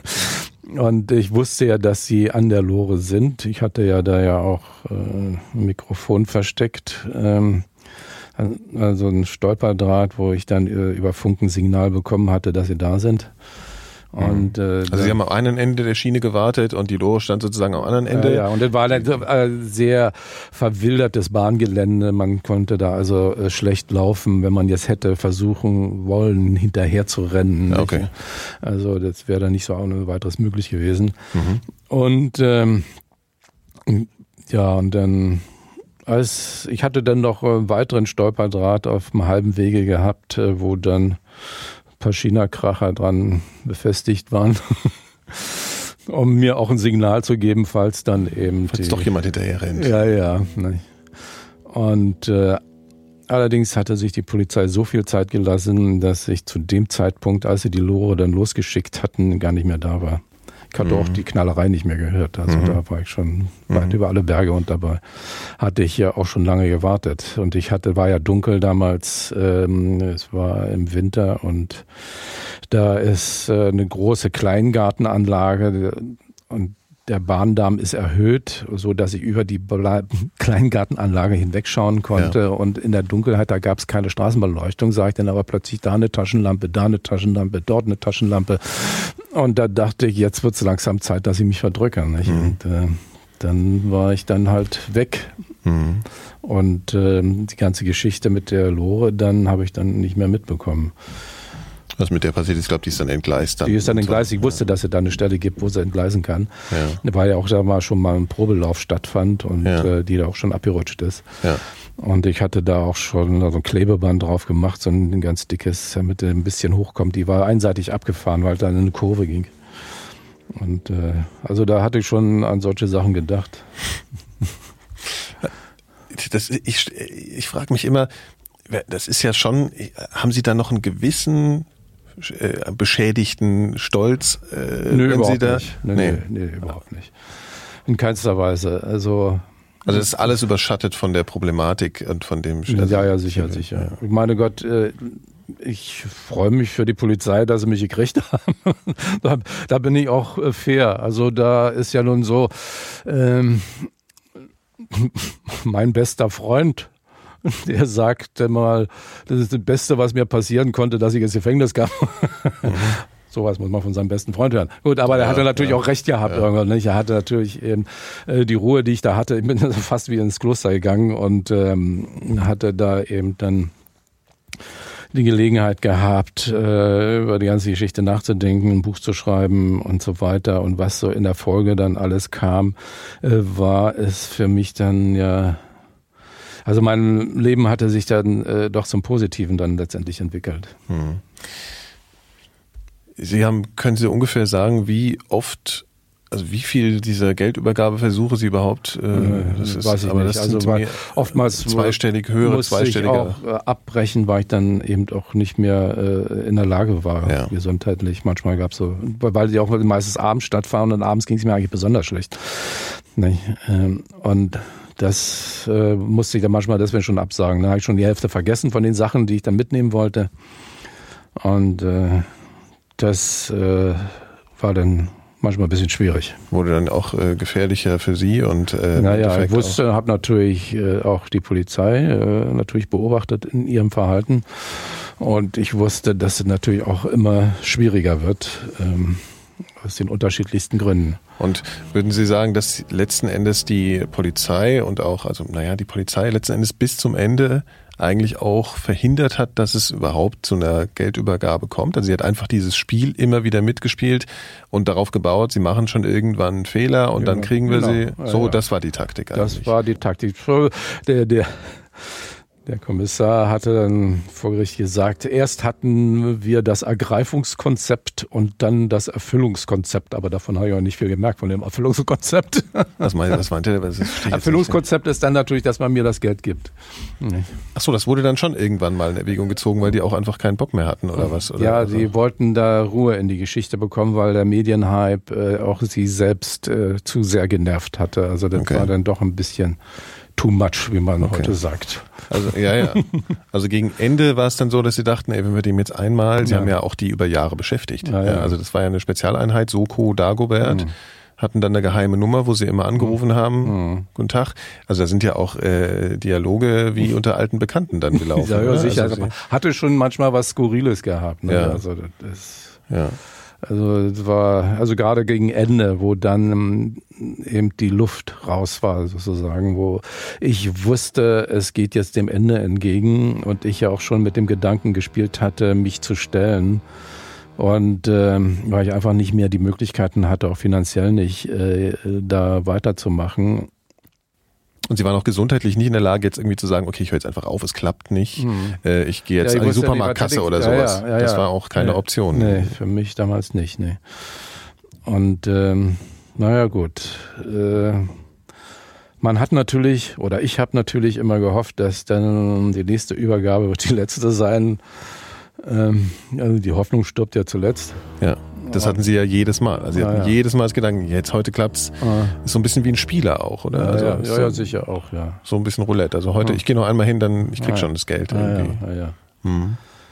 Und ich wusste ja, dass sie an der Lore sind. Ich hatte ja da ja auch äh, ein Mikrofon versteckt, ähm, also ein Stolperdraht, wo ich dann äh, über Funk ein Signal bekommen hatte, dass sie da sind. Und, äh, also Sie haben am einen Ende der Schiene gewartet und die Lore stand sozusagen am anderen Ende. Ja, ja. Und das war ein sehr verwildertes Bahngelände. Man konnte da also äh, schlecht laufen, wenn man jetzt hätte versuchen wollen, hinterher zu rennen. Ja, okay. Also das wäre dann nicht so ohne weiteres möglich gewesen. Mhm. Und ähm, ja, und dann als ich hatte dann noch einen weiteren Stolperdraht auf dem halben Wege gehabt, wo dann paar China-Kracher dran befestigt waren, um mir auch ein Signal zu geben, falls dann eben falls die, doch jemand hinterher rennt. Ja, ja. Und äh, allerdings hatte sich die Polizei so viel Zeit gelassen, dass ich zu dem Zeitpunkt, als sie die Lore dann losgeschickt hatten, gar nicht mehr da war. Ich hatte mhm. auch die Knallerei nicht mehr gehört. Also mhm. da war ich schon weit mhm. über alle Berge und dabei hatte ich ja auch schon lange gewartet. Und ich hatte, war ja dunkel damals, ähm, es war im Winter und da ist äh, eine große Kleingartenanlage und der Bahndamm ist erhöht, so dass ich über die Kleingartenanlage hinwegschauen konnte. Ja. Und in der Dunkelheit, da gab es keine Straßenbeleuchtung, sah ich dann aber plötzlich da eine Taschenlampe, da eine Taschenlampe, dort eine Taschenlampe. Und da dachte ich, jetzt wird es langsam Zeit, dass ich mich verdrücke. Nicht? Mhm. Und äh, dann war ich dann halt weg. Mhm. Und äh, die ganze Geschichte mit der Lore, dann habe ich dann nicht mehr mitbekommen. Was mit der passiert ist, ich glaube, die ist dann entgleist. Dann die ist dann entgleist. Ich wusste, dass es da eine Stelle gibt, wo sie entgleisen kann. Ja. Weil ja auch da mal schon mal ein Probelauf stattfand und ja. äh, die da auch schon abgerutscht ist. Ja. Und ich hatte da auch schon so ein Klebeband drauf gemacht, so ein ganz dickes, damit er ein bisschen hochkommt. Die war einseitig abgefahren, weil es dann in eine Kurve ging. Und äh, also da hatte ich schon an solche Sachen gedacht. Das, ich ich frage mich immer, das ist ja schon, haben Sie da noch einen gewissen äh, beschädigten Stolz? Äh, nö, wenn überhaupt Sie da, nicht. Nö, nee. Nee, nee, überhaupt nicht. In keinster Weise. Also Also das ist alles überschattet von der Problematik und von dem... Also ja, ja, sicher, sicher. Ja. Ich meine Gott, ich freue mich für die Polizei, dass sie mich gekriegt haben. da, da bin ich auch fair. Also da ist ja nun so, ähm, mein bester Freund, der sagte mal, das ist das Beste, was mir passieren konnte, dass ich ins Gefängnis kam. Mhm. Sowas muss man von seinem besten Freund hören. Gut, aber ja, der hatte natürlich ja. auch recht gehabt. Ja. Irgendwann, nicht? Er hatte natürlich eben äh, die Ruhe, die ich da hatte. Ich bin fast wie ins Kloster gegangen und ähm, hatte da eben dann die Gelegenheit gehabt, äh, über die ganze Geschichte nachzudenken, ein Buch zu schreiben und so weiter. Und was so in der Folge dann alles kam, äh, war es für mich dann ja... Also mein Leben hatte sich dann äh, doch zum Positiven dann letztendlich entwickelt. Hm. Sie haben, können Sie ungefähr sagen, wie oft, also wie viel dieser Geldübergabeversuche Sie überhaupt, äh, das ist, weiß ich aber nicht. das also sind oftmals zweistellig, höhere, zweistellige. Ich auch äh, abbrechen, weil ich dann eben auch nicht mehr äh, in der Lage war, ja. gesundheitlich. Manchmal gab es so, weil die auch meistens abends stattfahren und abends ging es mir eigentlich besonders schlecht. Nee, ähm, und das äh, musste ich dann manchmal deswegen schon absagen. Da habe ich schon die Hälfte vergessen von den Sachen, die ich dann mitnehmen wollte. Und äh, das äh, war dann manchmal ein bisschen schwierig. Wurde dann auch äh, gefährlicher für Sie und äh, naja, ich wusste, habe natürlich äh, auch die Polizei äh, natürlich beobachtet in ihrem Verhalten und ich wusste, dass es natürlich auch immer schwieriger wird, ähm, aus den unterschiedlichsten Gründen. Und würden Sie sagen, dass letzten Endes die Polizei und auch, also naja, die Polizei letzten Endes bis zum Ende eigentlich auch verhindert hat, dass es überhaupt zu einer Geldübergabe kommt? Also sie hat einfach dieses Spiel immer wieder mitgespielt und darauf gebaut, sie machen schon irgendwann einen Fehler und ja, dann kriegen wir genau. sie. So, ja. Das war die Taktik eigentlich. Das war die Taktik. Der, der Der Kommissar hatte dann vor Gericht gesagt, erst hatten wir das Ergreifungskonzept und dann das Erfüllungskonzept, aber davon habe ich auch nicht viel gemerkt, von dem Erfüllungskonzept. Was meinte, was meinte der? Erfüllungskonzept ist dann natürlich, dass man mir das Geld gibt. Nee. Ach so, das wurde dann schon irgendwann mal in Erwägung gezogen, weil die auch einfach keinen Bock mehr hatten oder was? Oder ja, also? Die wollten da Ruhe in die Geschichte bekommen, weil der Medienhype äh, auch sie selbst äh, zu sehr genervt hatte. Also das okay. war dann doch ein bisschen too much, wie man okay. heute sagt. Also ja, ja. Also gegen Ende war es dann so, dass sie dachten, ey, wenn wir dem jetzt einmal, sie ja. haben ja auch die über Jahre beschäftigt. Ja, ja. Ja, also das war ja eine Spezialeinheit, Soko Dagobert, mhm. hatten dann eine geheime Nummer, wo sie immer angerufen haben. Mhm. Guten Tag. Also da sind ja auch äh, Dialoge wie unter alten Bekannten dann gelaufen. ja, ja, sicher. Also hatte schon manchmal was Skurriles gehabt. Ne? Ja. Also das ja. Also es war, also gerade gegen Ende, wo dann eben die Luft raus war, sozusagen, wo ich wusste, es geht jetzt dem Ende entgegen und ich ja auch schon mit dem Gedanken gespielt hatte, mich zu stellen. Und ähm, weil ich einfach nicht mehr die Möglichkeiten hatte, auch finanziell nicht, äh, da weiterzumachen. Und Sie waren auch gesundheitlich nicht in der Lage, jetzt irgendwie zu sagen, okay, ich höre jetzt einfach auf, es klappt nicht. Hm. Äh, ich gehe jetzt ja, ich an die Supermarktkasse ja, oder sowas. Ja, ja, ja, das war auch keine nee, Option. Nee, für mich damals nicht, nee. Und ähm, naja gut. Äh, man hat natürlich, oder ich habe natürlich immer gehofft, dass dann die nächste Übergabe wird die letzte sein. Ähm, also die Hoffnung stirbt ja zuletzt. Ja. Das hatten Sie ja jedes Mal. Also Sie hatten ah, ja. jedes Mal das Gedanken, jetzt heute klappt's. Ah. Ist so ein bisschen wie ein Spieler auch, oder? Ja, also ja, ja, so, ja, sicher auch, ja. So ein bisschen Roulette. Also heute, ah. ich gehe noch einmal hin, dann ich krieg ah, schon das Geld. Ah, irgendwie. Ja, ja, ja. Hm.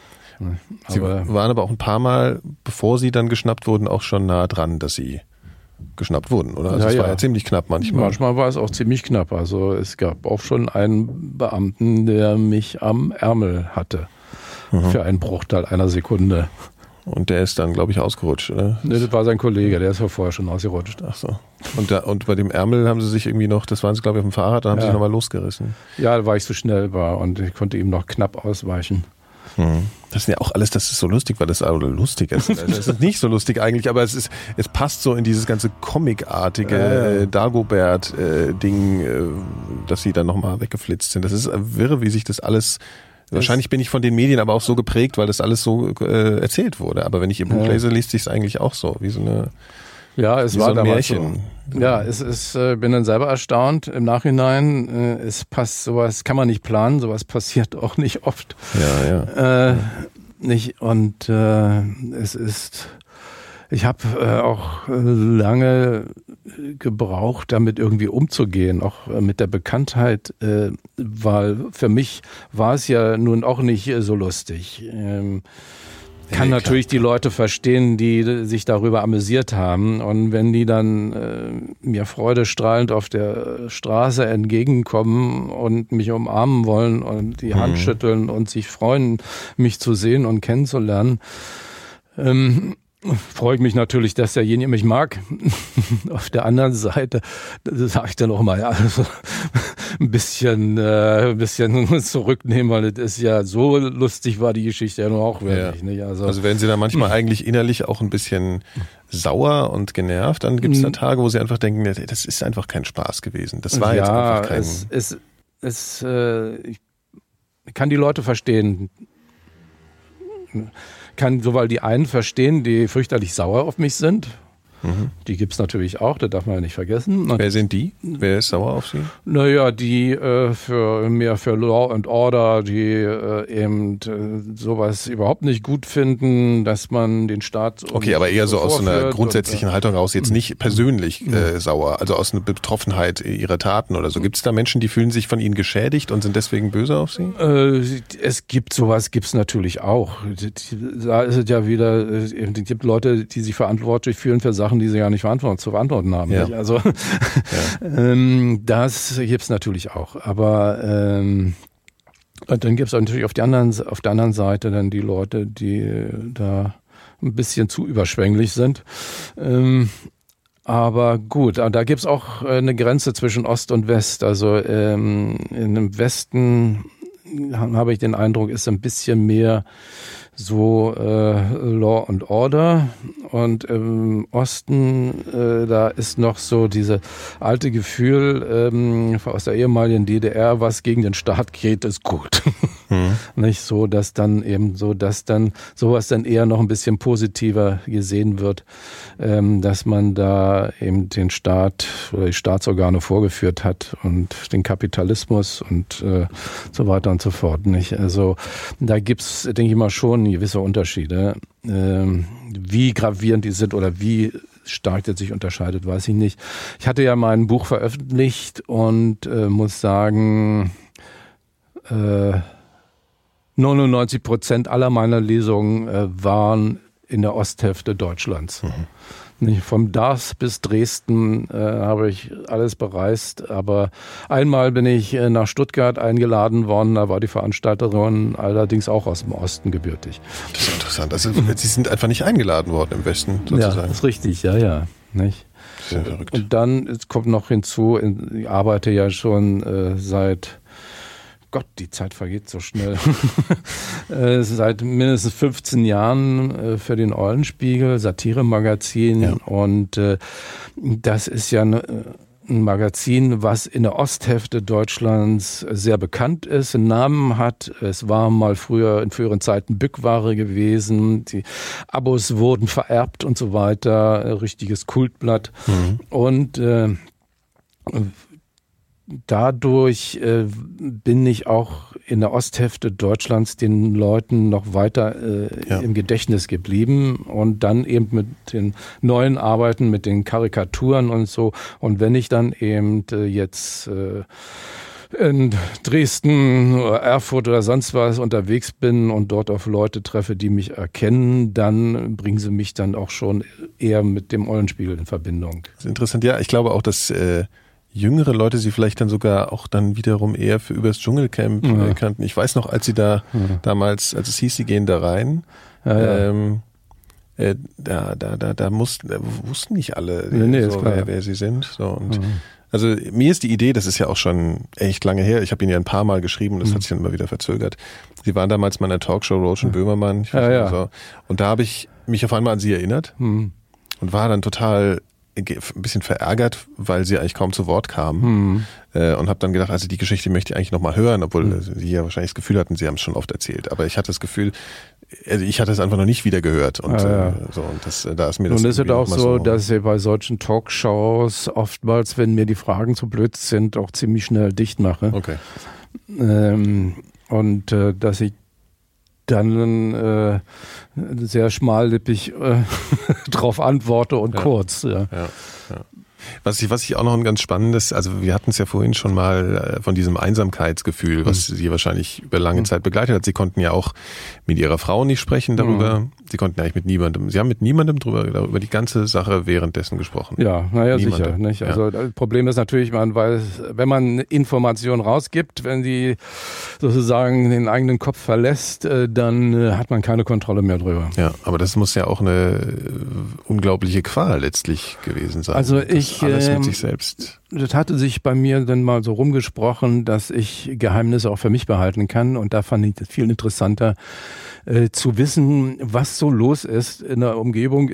Sie aber waren aber auch ein paar Mal, bevor Sie dann geschnappt wurden, auch schon nah dran, dass Sie geschnappt wurden, oder? Also ja, es ja. war ja ziemlich knapp manchmal. Manchmal war es auch ziemlich knapp. Also es gab auch schon einen Beamten, der mich am Ärmel hatte. Mhm. Für einen Bruchteil einer Sekunde. Und der ist dann, glaube ich, ausgerutscht, oder? Nee, das war sein Kollege, der ist ja vorher schon ausgerutscht. Ach so. Und, da, und bei dem Ärmel haben sie sich irgendwie noch, das waren sie, glaube ich, auf dem Fahrrad, da haben ja. sie sich nochmal losgerissen. Ja, weil ich so schnell war und ich konnte ihm noch knapp ausweichen. Das ist ja auch alles, das ist so lustig, weil das oder lustig ist. Das ist nicht so lustig eigentlich, aber es ist, es passt so in dieses ganze Comic-artige ja, ja. äh, Dagobert-Ding, äh, dass sie dann nochmal weggeflitzt sind. Das ist wirre, wie sich das alles. Das Wahrscheinlich bin ich von den Medien aber auch so geprägt, weil das alles so äh, erzählt wurde. Aber wenn ich ihr Buch ja. lese, liest sich es eigentlich auch so, wie so eine. Ja, es war so ein damals Märchen. So. Ja, es ist, äh, bin dann selber erstaunt im Nachhinein. Äh, es passt, sowas kann man nicht planen, sowas passiert auch nicht oft. Ja, ja. Äh, nicht und äh, es ist. Ich habe äh, auch lange gebraucht, damit irgendwie umzugehen, auch äh, mit der Bekanntheit, äh, weil für mich war es ja nun auch nicht äh, so lustig. Ähm, kann ja, natürlich die Leute verstehen, die sich darüber amüsiert haben. Und wenn die dann äh, mir freudestrahlend auf der Straße entgegenkommen und mich umarmen wollen und die Hand mhm. schütteln und sich freuen, mich zu sehen und kennenzulernen, ähm, freue ich mich natürlich, dass derjenige mich mag. Auf der anderen Seite, das sage ich dann auch mal, ja, also ein bisschen, äh, ein bisschen zurücknehmen, weil das ist ja so lustig war die Geschichte ja nur auch wirklich. Ja. Nicht? Also, also werden Sie da manchmal eigentlich innerlich auch ein bisschen sauer und genervt, dann gibt es da Tage, wo Sie einfach denken, das ist einfach kein Spaß gewesen. Das war ja, jetzt einfach kein... es, es, es, äh, ich kann die Leute verstehen. Kann sowohl die einen verstehen, die fürchterlich sauer auf mich sind. Mhm. Die gibt's natürlich auch, das darf man ja nicht vergessen. Wer sind die? Wer ist sauer auf Sie? Naja, die äh, für mehr für Law and Order, die äh, eben äh, sowas überhaupt nicht gut finden, dass man den Staat so okay, aber eher so aus so einer grundsätzlichen und, Haltung raus, jetzt nicht persönlich äh, sauer, also aus einer Betroffenheit ihrer Taten oder so. Gibt es da Menschen, die fühlen sich von Ihnen geschädigt und sind deswegen böse auf Sie? Äh, es gibt sowas, gibt's natürlich auch. Da ist es ja wieder, es gibt Leute, die sich verantwortlich fühlen für Sachen, die sie ja nicht verantworten, zu verantworten haben. Ja. Also ja. ähm, das gibt's natürlich auch. Aber ähm, und dann gibt's natürlich auf der anderen auf der anderen Seite dann die Leute, die da ein bisschen zu überschwänglich sind. Ähm, aber gut, da gibt's auch eine Grenze zwischen Ost und West. Also ähm, in dem Westen habe ich den Eindruck, ist ein bisschen mehr so äh, Law and Order, und im Osten äh, da ist noch so diese alte Gefühl ähm, aus der ehemaligen D D R, was gegen den Staat geht, ist gut. Mhm. Nicht so, dass dann eben so, dass dann sowas dann eher noch ein bisschen positiver gesehen wird, ähm, dass man da eben den Staat oder die Staatsorgane vorgeführt hat und den Kapitalismus und äh, so weiter und so fort. Nicht? Also da gibt's, denke ich mal, schon gewisse Unterschiede. Ähm, wie gravierend die sind oder wie stark das sich unterscheidet, weiß ich nicht. Ich hatte ja mein Buch veröffentlicht und äh, muss sagen, äh, neunundneunzig Prozent aller meiner Lesungen äh, waren in der Osthälfte Deutschlands. Mhm. Nicht vom Dars bis Dresden äh, habe ich alles bereist, aber einmal bin ich äh, nach Stuttgart eingeladen worden, da war die Veranstalterin allerdings auch aus dem Osten gebürtig. Das ist interessant, also Sie sind einfach nicht eingeladen worden im Westen sozusagen. Ja, das ist richtig, ja, ja. Nicht? Das ist ja verrückt. Und dann es kommt noch hinzu, ich arbeite ja schon äh, seit Gott, die Zeit vergeht so schnell. äh, seit mindestens fünfzehn Jahren äh, für den Eulenspiegel, Satire-Magazin. Ja. Und äh, das ist ja ne, ein Magazin, was in der Osthälfte Deutschlands sehr bekannt ist, einen Namen hat. Es war mal früher in früheren Zeiten Bückware gewesen. Die Abos wurden vererbt und so weiter. Ein richtiges Kultblatt. Mhm. Und äh, dadurch äh, bin ich auch in der Osthälfte Deutschlands den Leuten noch weiter äh, ja. im Gedächtnis geblieben, und dann eben mit den neuen Arbeiten, mit den Karikaturen und so. Und wenn ich dann eben äh, jetzt äh, in Dresden oder Erfurt oder sonst was unterwegs bin und dort auf Leute treffe, die mich erkennen, dann bringen sie mich dann auch schon eher mit dem Eulenspiegel in Verbindung. Das ist interessant. Ja, ich glaube auch, dass äh jüngere Leute sie vielleicht dann sogar auch dann wiederum eher für übers Dschungelcamp ja. kannten. Ich weiß noch, als sie da ja. damals, als es hieß, sie gehen da rein, ja, ja. Ähm, äh, da, da, da, da mussten, da wussten nicht alle, nee, nee, so, wer, wer sie sind. So, und mhm. Also mir ist die Idee, das ist ja auch schon echt lange her, ich habe ihn ja ein paar Mal geschrieben, das mhm. hat sich dann immer wieder verzögert. Sie waren damals mal in der Talkshow, Roach und Böhmermann, ich weiß ja, nicht ja. so. Und da habe ich mich auf einmal an sie erinnert mhm. und war dann total ein bisschen verärgert, weil sie eigentlich kaum zu Wort kamen. Mhm. Äh, und habe dann gedacht, also die Geschichte möchte ich eigentlich nochmal hören, obwohl mhm. sie ja wahrscheinlich das Gefühl hatten, sie haben es schon oft erzählt. Aber ich hatte das Gefühl, also ich hatte es einfach noch nicht wieder gehört. Und, ja, ja. Äh, so, und das, da ist mir das. Nun ist es auch so, so, dass ich bei solchen Talkshows oftmals, wenn mir die Fragen zu blöd sind, auch ziemlich schnell dicht mache. Okay. Ähm, und äh, dass ich dann äh, sehr schmallippig äh, drauf antworte und ja. kurz. Ja. Ja, ja. Was ich, was ich auch noch ein ganz spannendes, also wir hatten es ja vorhin schon mal von diesem Einsamkeitsgefühl, was mhm. sie wahrscheinlich über lange Zeit begleitet hat. Sie konnten ja auch mit ihrer Frau nicht sprechen darüber. Mhm. Sie konnten eigentlich mit niemandem, sie haben mit niemandem drüber, über die ganze Sache währenddessen gesprochen. Ja, naja, sicher. Nicht? Also ja. Das Problem ist natürlich, man, weil wenn man Informationen rausgibt, wenn die sozusagen den eigenen Kopf verlässt, dann hat man keine Kontrolle mehr drüber. Ja, aber das muss ja auch eine unglaubliche Qual letztlich gewesen sein. Also ich alles mit sich selbst. Das hatte sich bei mir dann mal so rumgesprochen, dass ich Geheimnisse auch für mich behalten kann. Und da fand ich das viel interessanter, äh, zu wissen, was so los ist in der Umgebung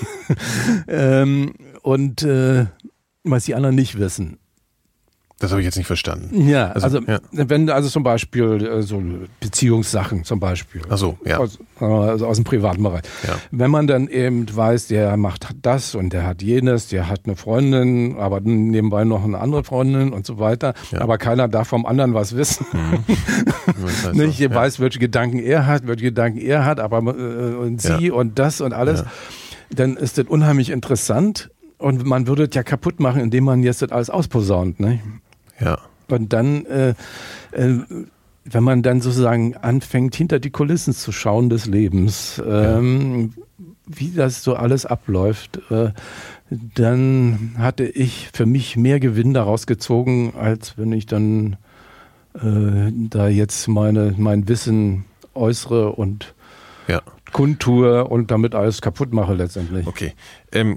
ähm, und äh, was die anderen nicht wissen. Das habe ich jetzt nicht verstanden. Ja, also, also ja. wenn also zum Beispiel äh, so Beziehungssachen zum Beispiel. Ach so, ja. Aus, also aus dem privaten Bereich. Ja. Wenn man dann eben weiß, der macht das und der hat jenes, der hat eine Freundin, aber nebenbei noch eine andere Freundin und so weiter. Ja. Aber keiner darf vom anderen was wissen. Mhm. Das Nicht, so, ja. weiß, welche Gedanken er hat, welche Gedanken er hat, aber äh, und sie ja. und das und alles. Ja. Dann ist das unheimlich interessant und man würde es ja kaputt machen, indem man jetzt das alles ausposaunt, ne? Ja. Und dann, äh, äh, wenn man dann sozusagen anfängt, hinter die Kulissen zu schauen des Lebens, ähm, ja. wie das so alles abläuft, äh, dann hatte ich für mich mehr Gewinn daraus gezogen, als wenn ich dann äh, da jetzt meine, mein Wissen äußere und ja. kundtue und damit alles kaputt mache letztendlich. Okay. Ähm,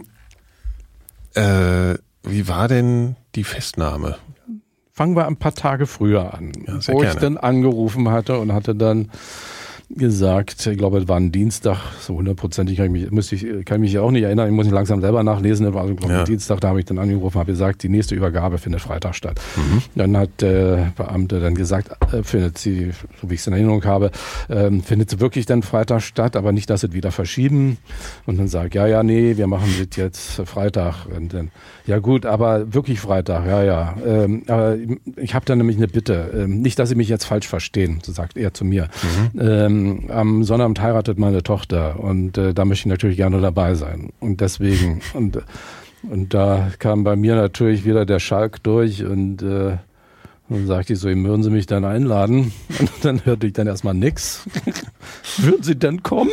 äh, wie war denn die Festnahme? Fangen wir ein paar Tage früher an, ja, wo gerne. ich dann angerufen hatte und hatte dann gesagt, ich glaube, es war ein Dienstag, so hundertprozentig kann ich mich, müsste ich, kann mich auch nicht erinnern, ich muss mich langsam selber nachlesen, das war also, glaube ich, ja. Dienstag, da habe ich dann angerufen, habe gesagt, die nächste Übergabe findet Freitag statt. Mhm. Dann hat der Beamte dann gesagt, äh, findet sie, so wie ich es in Erinnerung habe, ähm, findet sie wirklich dann Freitag statt, aber nicht, dass sie es wieder verschieben. Und dann sage ich, ja, ja, nee, wir machen das jetzt Freitag. Und dann, ja gut, aber wirklich Freitag, ja, ja. Ähm, aber ich habe da nämlich eine Bitte, ähm, nicht, dass Sie mich jetzt falsch verstehen, so sagt er zu mir. Mhm. Ähm, am Sonnabend heiratet meine Tochter und äh, da möchte ich natürlich gerne dabei sein. Und deswegen, und, und da kam bei mir natürlich wieder der Schalk durch und äh, dann sagte ich so, würden Sie mich dann einladen? Und dann hörte ich dann erstmal nix. Würden Sie denn kommen?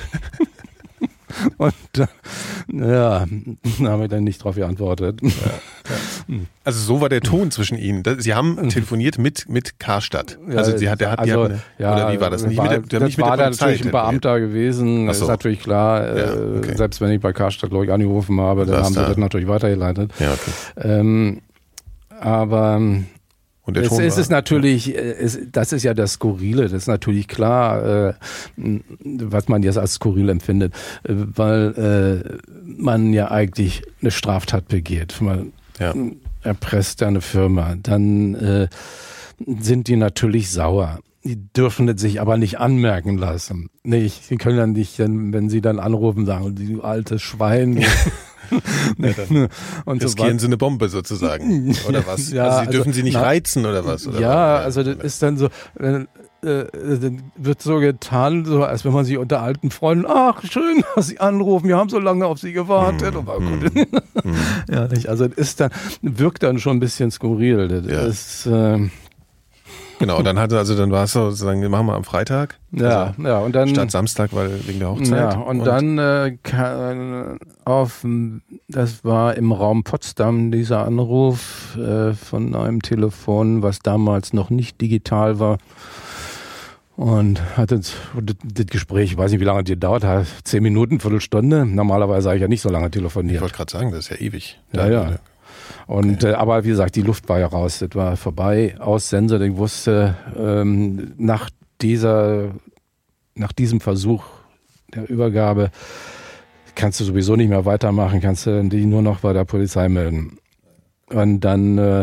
Und äh, ja, da habe ich dann nicht drauf geantwortet. Ja, ja. Also so war der Ton zwischen Ihnen. Sie haben telefoniert mit mit Karstadt. Also sie hat, der hat, also, die hat eine, ja, oder wie war das? Nicht war, mit der, das nicht mit war der dann natürlich ein Beamter gewesen. Das so. Ist natürlich klar. Ja, okay. äh, selbst wenn ich bei Karstadt, glaube ich, angerufen habe, dann das haben da. sie das natürlich weitergeleitet. Ja, okay. Ähm, aber Und der es, Ton es war, ist natürlich, es, das ist ja das Skurrile, das ist natürlich klar, äh, was man jetzt als skurril empfindet, äh, weil äh, man ja eigentlich eine Straftat begeht. Man ja. erpresst eine Firma, dann äh, sind die natürlich sauer. Die dürfen es sich aber nicht anmerken lassen. Nicht, sie können dann nicht, wenn sie dann anrufen, sagen, du altes Schwein. Ja, dann und riskieren so sie eine Bombe sozusagen, oder was? Ja, also sie dürfen also, sie nicht na, reizen, oder was? Oder ja, was? also das ist dann so, äh, äh, dann wird so getan, so als wenn man sich unter alten Freunden, ach schön, dass Sie anrufen, wir haben so lange auf Sie gewartet. Mm, oh, mm, mm. Ja, nicht, also das ist dann, wirkt dann schon ein bisschen skurril. Das ja. ist, äh, Genau, dann hatte also dann war es so, sozusagen, wir machen wir am Freitag. Ja, also ja, und dann statt Samstag, weil wegen der Hochzeit. Ja, und, und dann äh, kann, auf, das war im Raum Potsdam dieser Anruf äh, von einem Telefon, was damals noch nicht digital war. Und hatte das, das Gespräch, ich weiß nicht, wie lange das gedauert hat, zehn Minuten, Viertelstunde. Normalerweise habe ich ja nicht so lange telefoniert. Ich wollte gerade sagen, das ist ja ewig. Ja, ja. Und okay. äh, aber wie gesagt, die Luft war ja raus, das war vorbei, aus Sense. Ich wusste, ähm, nach dieser, nach diesem Versuch der Übergabe kannst du sowieso nicht mehr weitermachen, kannst du die nur noch bei der Polizei melden. Und dann äh,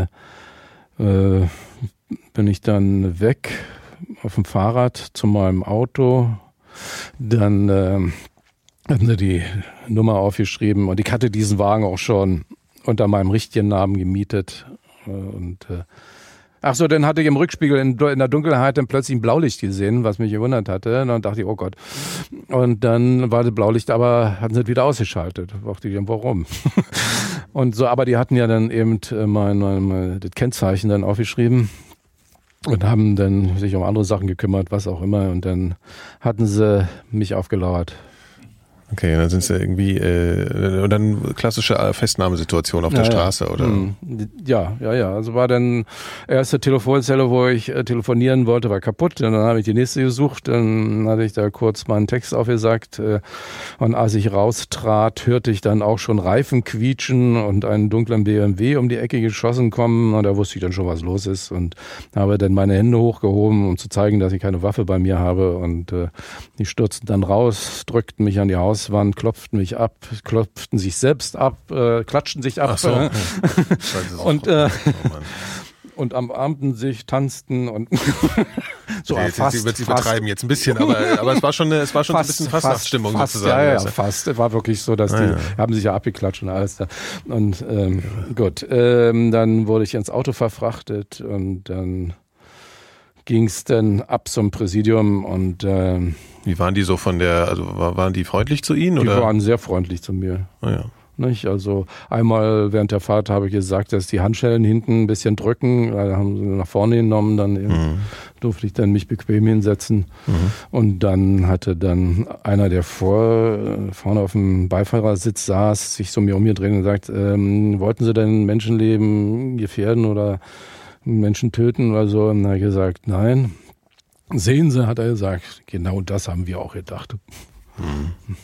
äh, bin ich dann weg auf dem Fahrrad zu meinem Auto. Dann äh, hatten sie die Nummer aufgeschrieben und ich hatte diesen Wagen auch schon unter meinem richtigen Namen gemietet. Und äh, ach so, dann hatte ich im Rückspiegel in, in der Dunkelheit dann plötzlich ein Blaulicht gesehen, was mich gewundert hatte. Und dann dachte ich, oh Gott. Und dann war das Blaulicht, aber hatten sie es wieder ausgeschaltet. Da dachte ich, warum? Und so, aber die hatten ja dann eben mein, mein, das Kennzeichen dann aufgeschrieben und haben dann sich um andere Sachen gekümmert, was auch immer. Und dann hatten sie mich aufgelauert. Okay, dann sind sie irgendwie, äh, und dann klassische Festnahmesituation auf der ja, Straße, oder? Ja, ja, ja. Also war dann erste Telefonzelle, wo ich äh, telefonieren wollte, war kaputt. Und dann habe ich die nächste gesucht. Dann hatte ich da kurz meinen Text aufgesagt. Äh, und als ich raustrat, hörte ich dann auch schon Reifen quietschen und einen dunklen B M W um die Ecke geschossen kommen. Und da wusste ich dann schon, was los ist. Und habe dann meine Hände hochgehoben, um zu zeigen, dass ich keine Waffe bei mir habe. Und äh, die stürzten dann raus, drückten mich an die Haus. Waren, klopften mich ab, klopften sich selbst ab, äh, klatschten sich ab. Ach so. Äh, und, äh, oh und umarmten sich, tanzten und so okay, fast. Sie, Sie übertreiben jetzt ein bisschen, aber, aber es war schon, eine, es war schon fast, ein bisschen Fastnachtsstimmung fast, sozusagen. Ja, ja, fast. Es war wirklich so, dass ah, die ja. haben sich ja abgeklatscht und alles da. Und ähm, ja. gut, ähm, dann wurde ich ins Auto verfrachtet und dann ging es dann ab zum Präsidium und ähm, wie waren die so von der, also waren die freundlich zu Ihnen? Die oder? waren sehr freundlich zu mir. Ah, ja. Nicht? Also einmal während der Fahrt habe ich gesagt, dass die Handschellen hinten ein bisschen drücken. Da haben sie nach vorne genommen, dann mhm. durfte ich dann mich bequem hinsetzen. Mhm. Und dann hatte dann einer, der vor, vorne auf dem Beifahrersitz saß, sich so mir umgedreht und gesagt, ähm, wollten Sie denn Menschenleben gefährden oder Menschen töten oder so? Und dann habe ich gesagt, nein. Sehen Sie, hat er gesagt, genau das haben wir auch gedacht. Hm.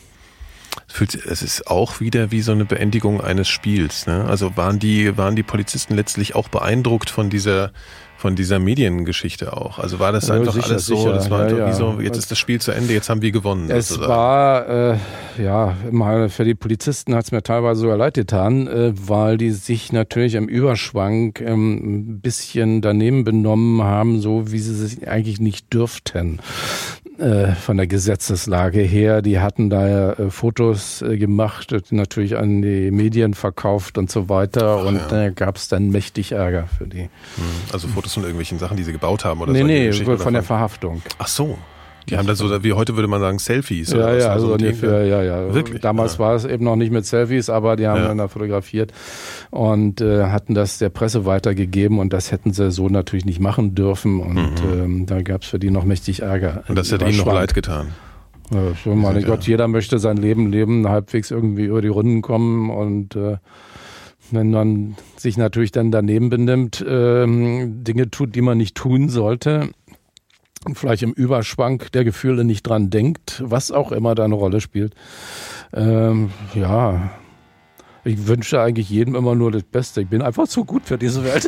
Es ist auch wieder wie so eine Beendigung eines Spiels. Ne? Also waren die, waren die Polizisten letztlich auch beeindruckt von dieser, von dieser Mediengeschichte auch? Also war das ja, einfach sicher, alles so, sicher. Das war ja, einfach ja. wie so, jetzt ist das Spiel zu Ende, jetzt haben wir gewonnen. Es sozusagen. war, äh, ja, mal für die Polizisten hat es mir teilweise sogar leid getan, äh, weil die sich natürlich im Überschwang ähm, ein bisschen daneben benommen haben, so wie sie sich eigentlich nicht dürften. Äh, von der Gesetzeslage her. Die hatten da ja äh, Fotos äh, gemacht, natürlich an die Medien verkauft und so weiter. Ach, und ja. da gab es dann mächtig Ärger für die. Also Fotos von irgendwelchen Sachen, die sie gebaut haben oder nee, so? Nee, nee, von der Verhaftung. Ach so. Die haben da so, wie heute würde man sagen, Selfies. Ja, oder ja, was? also ungefähr, ja, ja. Wirklich? Damals ja. war es eben noch nicht mit Selfies, aber die haben ja. dann da fotografiert und äh, hatten das der Presse weitergegeben und das hätten sie so natürlich nicht machen dürfen und mhm. ähm, da gab es für die noch mächtig Ärger. Und das hat ihnen noch leid getan. Ja, so, mein Gott, ja. jeder möchte sein Leben leben, halbwegs irgendwie über die Runden kommen und äh, wenn man sich natürlich dann daneben benimmt, ähm, Dinge tut, die man nicht tun sollte, vielleicht im Überschwang der Gefühle nicht dran denkt, was auch immer da eine Rolle spielt. Ähm, ja, ich wünsche eigentlich jedem immer nur das Beste. Ich bin einfach zu gut für diese Welt.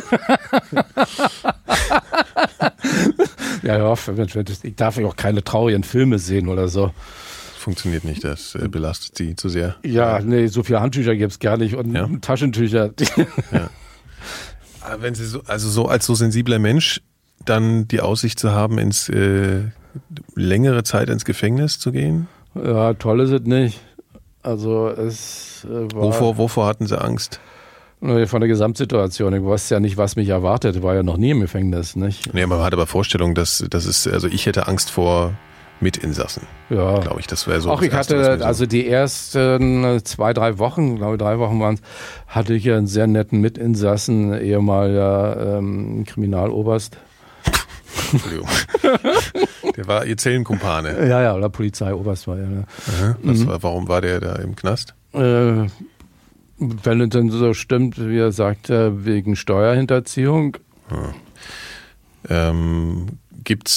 ja, ja, ich darf ja auch keine traurigen Filme sehen oder so. Funktioniert nicht, das äh, belastet Sie zu sehr. Ja, nee, so viele Handtücher gibt es gar nicht und ja? Taschentücher. ja. Aber wenn Sie so, also so als so sensibler Mensch dann die Aussicht zu haben, ins äh, längere Zeit ins Gefängnis zu gehen? Ja, toll ist es nicht. Also es äh, war... Wovor, wovor hatten Sie Angst? Von der Gesamtsituation. Ich wusste ja nicht, was mich erwartet. Ich war ja noch nie im Gefängnis, nicht? Nee, man hat aber Vorstellung, dass, dass es, also ich hätte Angst vor Mitinsassen. Ja. Glaube ich, das wäre so. Auch ich Erste, hatte, so also die ersten zwei, drei Wochen, glaube ich, drei Wochen waren es, hatte ich ja einen sehr netten Mitinsassen, ehemaliger ähm, Kriminaloberst. Entschuldigung. Der war Ihr Zellenkumpane. Ja, ja, oder Polizeioberst war er. Ja. Aha, was mhm. war, warum war der da im Knast? Äh, wenn es denn so stimmt, wie er sagt, wegen Steuerhinterziehung. Hm. Ähm, gibt's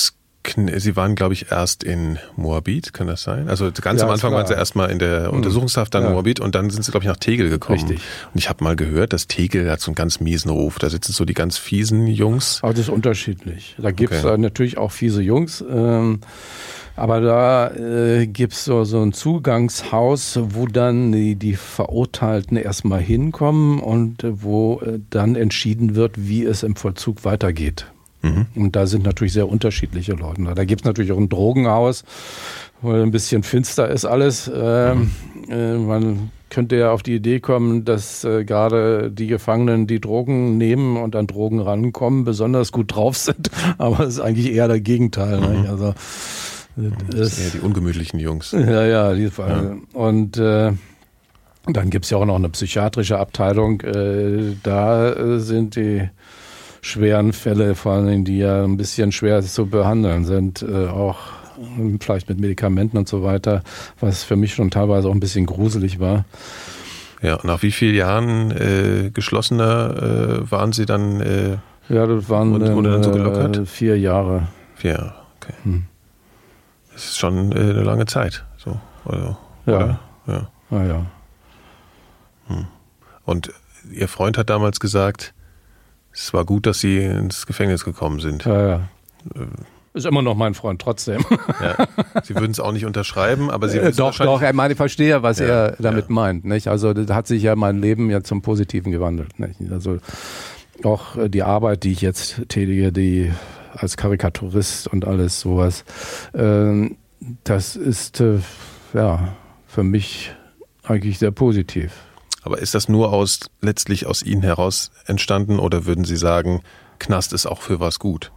Sie waren, glaube ich, erst in Moabit, kann das sein? Also ganz Ja, am Anfang klar. waren Sie erstmal in der Mhm. Untersuchungshaft, dann Ja. Moabit und dann sind Sie, glaube ich, nach Tegel gekommen. Richtig. Und ich habe mal gehört, dass Tegel hat so einen ganz miesen Ruf. Da sitzen so die ganz fiesen Jungs. Aber das ist unterschiedlich. Da gibt es Okay. natürlich auch fiese Jungs. Ähm, aber da äh, gibt es so, so ein Zugangshaus, wo dann die, die Verurteilten erstmal hinkommen und äh, wo äh, dann entschieden wird, wie es im Vollzug weitergeht. Mhm. Und da sind natürlich sehr unterschiedliche Leute. Da gibt es natürlich auch ein Drogenhaus, wo ein bisschen finster ist alles. Ähm, mhm. äh, man könnte ja auf die Idee kommen, dass äh, gerade die Gefangenen, die Drogen nehmen und an Drogen rankommen, besonders gut drauf sind. Aber es ist eigentlich eher der Gegenteil. Mhm. Ne? Also, das sind eher die ungemütlichen Jungs. Ja, ja. Die, Ja. Und äh, dann gibt es ja auch noch eine psychiatrische Abteilung. Äh, da äh, sind die schweren Fälle, vor allem die ja ein bisschen schwer zu behandeln sind, äh, auch vielleicht mit Medikamenten und so weiter, was für mich schon teilweise auch ein bisschen gruselig war. Ja, und nach wie vielen Jahren äh, geschlossener äh, waren Sie dann? Äh, ja, das waren und, dann, wurde dann so gelockert? Äh, vier Jahre. Vier Jahre, okay. Hm. Das ist schon äh, eine lange Zeit. So, oder, Ja. Oder? Ja. Ah, ja. Hm. Und Ihr Freund hat damals gesagt, es war gut, dass Sie ins Gefängnis gekommen sind. Ja, ja. Ist immer noch mein Freund, trotzdem. Ja. Sie würden es auch nicht unterschreiben, aber Sie Äh, wissen doch, wahrscheinlich... doch, ich meine, ich verstehe, was Ja, er damit ja. meint. Nicht? Also das hat sich ja mein Leben ja zum Positiven gewandelt. Nicht? Also auch äh, die Arbeit, die ich jetzt tätige, die als Karikaturist und alles sowas, äh, das ist äh, ja für mich eigentlich sehr positiv. Aber ist das nur aus letztlich aus Ihnen heraus entstanden oder würden Sie sagen, Knast ist auch für was gut?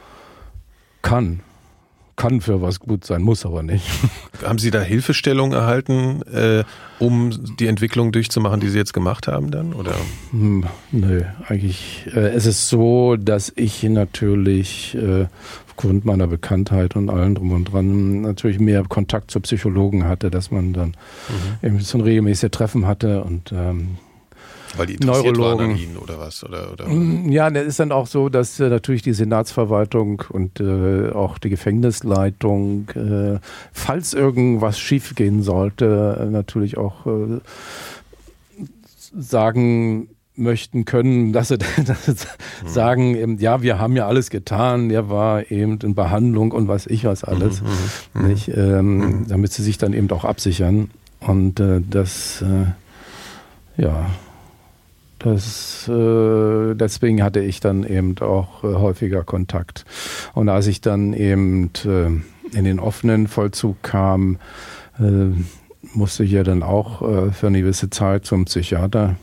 Kann. Kann für was gut sein, muss aber nicht. Haben Sie da Hilfestellung erhalten, äh, um die Entwicklung durchzumachen, die Sie jetzt gemacht haben dann? Oder? Hm, nö, eigentlich. Äh, es ist so, dass ich natürlich äh, aufgrund meiner Bekanntheit und allem drum und dran natürlich mehr Kontakt zu Psychologen hatte, dass man dann mhm. eben so ein regelmäßiges Treffen hatte und ähm, weil die interessiert Neurologen. waren an Ihnen oder was? Oder, oder? Ja, das ist dann auch so, dass äh, natürlich die Senatsverwaltung und äh, auch die Gefängnisleitung, äh, falls irgendwas schiefgehen sollte, äh, natürlich auch äh, sagen möchten können, dass sie, dass sie mhm. sagen, eben, ja, wir haben ja alles getan, der war eben in Behandlung und was ich was alles, mhm. nicht, ähm, mhm. damit sie sich dann eben auch absichern und äh, das, äh, ja, Das, äh, deswegen hatte ich dann eben auch äh, häufiger Kontakt. Und als ich dann eben äh, in den offenen Vollzug kam, äh, musste ich ja dann auch äh, für eine gewisse Zeit zum Psychiater.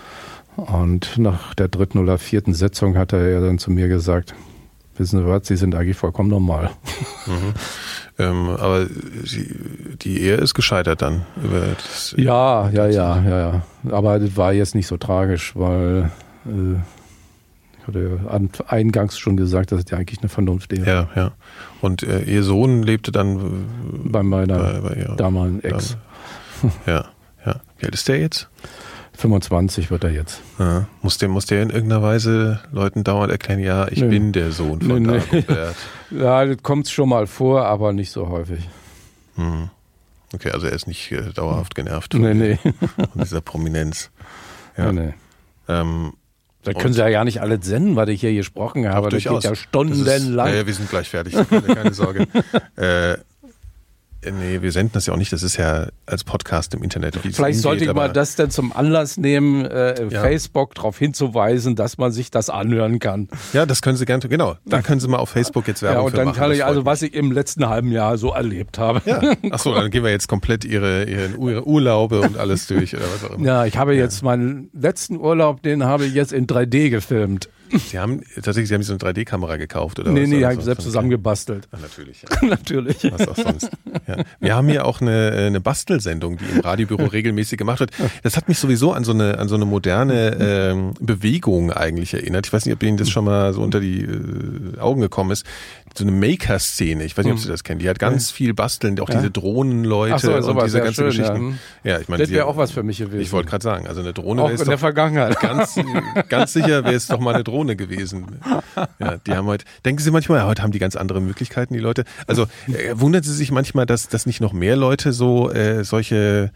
Und nach der dritten oder vierten Sitzung hat er ja dann zu mir gesagt, wissen Sie was, Sie sind eigentlich vollkommen normal. Mhm. Ähm, aber sie, die Ehe ist gescheitert dann. Über das, ja, ja, ja, ja, ja. Aber das war jetzt nicht so tragisch, weil äh, ich hatte ja eingangs schon gesagt, dass es ja eigentlich eine Vernunft-Ehe. Ja, ja. Und äh, Ihr Sohn lebte dann äh, bei meiner bei, bei ihrer, damaligen Ex. Ja, ja. Wie alt ist der jetzt? fünfundzwanzig wird er jetzt. Ja. Muss der, muss der in irgendeiner Weise Leuten dauernd erklären, ja, ich nee. bin der Sohn von nee, Dagobert? Nee. Ja, das kommt schon mal vor, aber nicht so häufig. Hm. Okay, also er ist nicht äh, dauerhaft genervt von, nee, nee. von dieser Prominenz. Ja. Nee, nee. Ähm, da können Sie ja gar nicht alles senden, was ich hier gesprochen habe. Das geht ja stundenlang. Ja, ja, wir sind gleich fertig, keine, keine Sorge. äh, Nee, wir senden das ja auch nicht, das ist ja als Podcast im Internet. Vielleicht sollte ich mal das dann zum Anlass nehmen, äh, ja. Facebook darauf hinzuweisen, dass man sich das anhören kann. Ja, das können Sie gerne, genau. Da können Sie mal auf Facebook jetzt Werbung ja, und für dann machen. kann ich also, mich. was ich im letzten halben Jahr so erlebt habe. Ja, achso, dann gehen wir jetzt komplett Ihre, Ihre Urlaube und alles durch oder was auch immer. Ja, ich habe ja. jetzt meinen letzten Urlaub, den habe ich jetzt in drei D gefilmt. Sie haben tatsächlich, Sie haben so eine drei D-Kamera gekauft oder nee, was? Nee, nee, habe ich selbst zusammengebastelt. Ja, natürlich. Ja. natürlich. Was auch sonst. Ja. Wir haben hier auch eine, eine Bastelsendung, die im Radiobüro regelmäßig gemacht wird. Das hat mich sowieso an so eine, an so eine moderne ähm, Bewegung eigentlich erinnert. Ich weiß nicht, ob Ihnen das schon mal so unter die äh, Augen gekommen ist. so eine Maker-Szene. Ich weiß nicht, ob Sie das kennen. Die hat ganz viel basteln, auch ja. diese Drohnenleute Ach so, und diese ganzen schön, Geschichten. Ja, ja ich meine, das wäre auch was für mich gewesen. Ich wollte gerade sagen, also eine Drohne auch ist in der Vergangenheit. Ganz, ganz sicher wäre es doch mal eine Drohne gewesen. Ja, die haben heute, denken Sie manchmal, ja, heute haben die ganz andere Möglichkeiten, die Leute. Also äh, wundern Sie sich manchmal, dass, dass nicht noch mehr Leute so äh, solche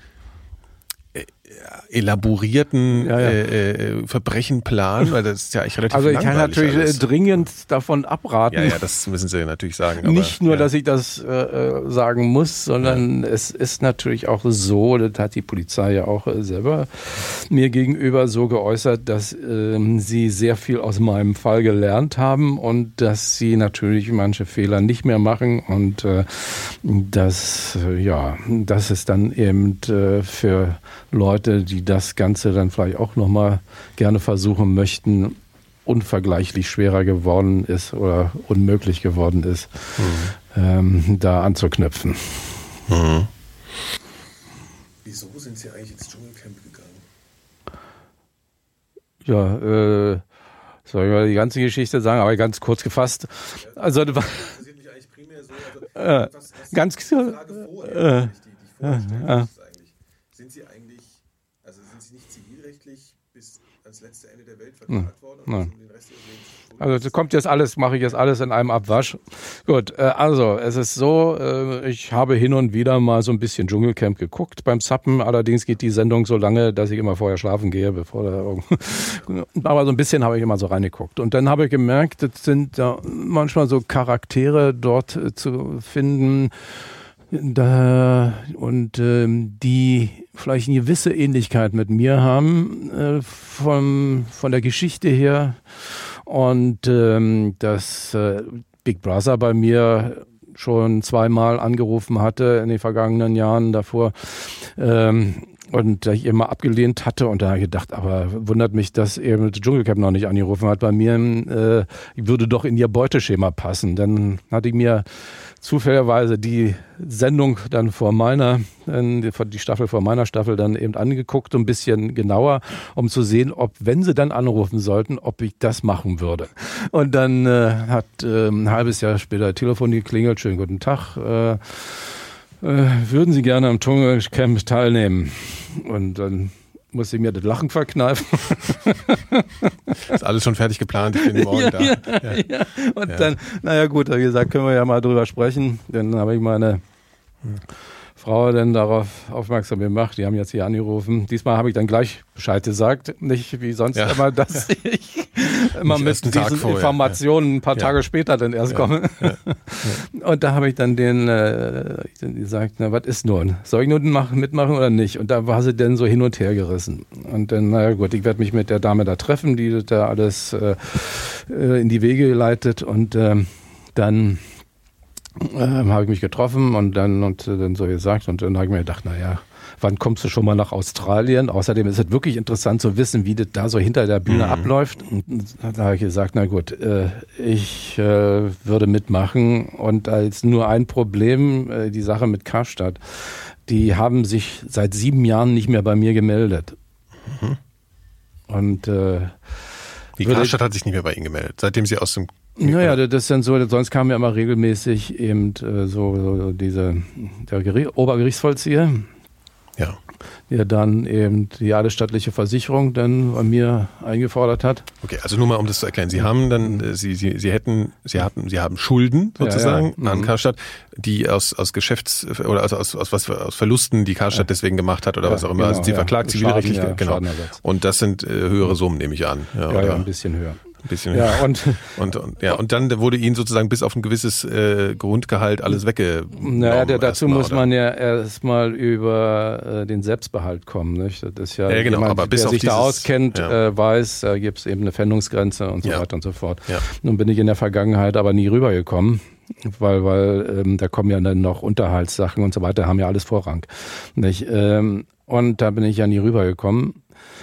elaborierten ja, ja. Äh, Verbrechen planen, weil das ist ja eigentlich relativ Also ich kann natürlich alles. dringend davon abraten. Ja, ja, das müssen Sie natürlich sagen. Aber, Nicht nur, ja. dass ich das äh, sagen muss, sondern ja. es ist natürlich auch so, das hat die Polizei ja auch äh, selber mir gegenüber so geäußert, dass äh, sie sehr viel aus meinem Fall gelernt haben und dass sie natürlich manche Fehler nicht mehr machen und äh, dass, äh, ja, dass es dann eben äh, für Leute, die das Ganze dann vielleicht auch nochmal gerne versuchen möchten, unvergleichlich schwerer geworden ist oder unmöglich geworden ist, mhm. ähm, da anzuknüpfen. Mhm. Wieso sind Sie eigentlich ins Dschungelcamp gegangen? Ja, äh, soll ich mal die ganze Geschichte sagen, aber ganz kurz gefasst. Also, das interessiert mich eigentlich primär so, also, äh, was, was ganz die Frage vorher, äh, die, die ich vorher stelle, äh, sind Sie eigentlich, also sind Sie nicht zivilrechtlich bis ans letzte Ende der Welt verklagt worden? Und um den Rest Ihres Lebens also das kommt jetzt alles, mache ich jetzt alles in einem Abwasch. Gut, äh, also es ist so, äh, ich habe hin und wieder mal so ein bisschen Dschungelcamp geguckt beim Zappen. Allerdings geht die Sendung so lange, dass ich immer vorher schlafen gehe, bevor da irgend... Aber so ein bisschen habe ich immer so reingeguckt. Und dann habe ich gemerkt, das sind da manchmal so Charaktere dort äh, zu finden, da, und ähm, die vielleicht eine gewisse Ähnlichkeit mit mir haben, äh, vom, von der Geschichte her. Und ähm, dass äh, Big Brother bei mir schon zweimal angerufen hatte in den vergangenen Jahren davor. Ähm, Und ich immer abgelehnt hatte und da habe ich gedacht, aber wundert mich, dass er mit Dschungelcamp noch nicht angerufen hat. Bei mir äh, würde doch in ihr Beuteschema passen. Dann hatte ich mir zufälligerweise die Sendung dann vor meiner, die Staffel vor meiner Staffel dann eben angeguckt, ein bisschen genauer, um zu sehen, ob, wenn sie dann anrufen sollten, ob ich das machen würde. Und dann äh, hat äh, ein halbes Jahr später das Telefon geklingelt, schönen guten Tag, äh, äh, würden Sie gerne am Dschungelcamp teilnehmen? Und dann musste ich mir das Lachen verkneifen. Ist alles schon fertig geplant, ich bin morgen ja, da. Ja, ja. Ja. Und ja. dann, naja gut, wie gesagt, können wir ja mal drüber sprechen. Dann habe ich meine hm. Frau dann darauf aufmerksam gemacht. Die haben jetzt hier angerufen. Diesmal habe ich dann gleich Bescheid gesagt. Nicht wie sonst ja. immer, dass ich immer Nicht mit diesen vorher. Informationen ja. ein paar Tage ja. später dann erst ja. komme. Ja. Ja. Und da habe ich dann den äh, gesagt, na, was ist nun? Soll ich nun machen, mitmachen oder nicht? Und da war sie dann so hin und her gerissen. Und dann, naja gut, ich werde mich mit der Dame da treffen, die da alles äh, in die Wege geleitet. Und äh, dann Ähm, habe ich mich getroffen und dann und dann so gesagt und dann habe ich mir gedacht, naja, wann kommst du schon mal nach Australien? Außerdem ist es wirklich interessant zu wissen, wie das da so hinter der Bühne mhm. abläuft. Und da habe ich gesagt, na gut, äh, ich äh, würde mitmachen und als nur ein Problem, äh, die Sache mit Karstadt, die haben sich seit sieben Jahren nicht mehr bei mir gemeldet. Mhm. Und äh, die Karstadt hat sich nicht mehr bei Ihnen gemeldet, seitdem Sie aus dem Naja, das ist dann so, sonst kam ja immer regelmäßig eben äh, so, so diese, der Gericht, Obergerichtsvollzieher, ja. der dann eben die eidesstattliche Versicherung dann bei mir eingefordert hat. Okay, also nur mal, um das zu erklären. Sie haben dann, äh, Sie, Sie, Sie hätten, Sie hatten, Sie haben Schulden sozusagen ja, ja. an mhm. Karstadt, die aus, aus Geschäfts- oder also aus, aus was, aus Verlusten, die Karstadt ja. deswegen gemacht hat oder ja, was auch immer. Genau, also Sie ja. verklagt zivilrechtlich, ja, genau. Und das sind äh, höhere Summen, nehme ich an. Ja, ja, ja, ein bisschen höher. Ein bisschen ja, und, und, und, ja, und dann wurde Ihnen sozusagen bis auf ein gewisses äh, Grundgehalt alles weggenommen. Naja, der, dazu muss man ja erstmal über äh, den Selbstbehalt kommen. Nicht? Das ist ja, ja genau, jemand, aber bis der auf sich dieses, da auskennt, ja. äh, weiß, da gibt es eben eine Pfändungsgrenze und so ja. weiter und so fort. Ja. Nun bin ich in der Vergangenheit aber nie rübergekommen, weil, weil ähm, da kommen ja dann noch Unterhaltssachen und so weiter, haben ja alles Vorrang. Nicht? Ähm, und da bin ich ja nie rübergekommen.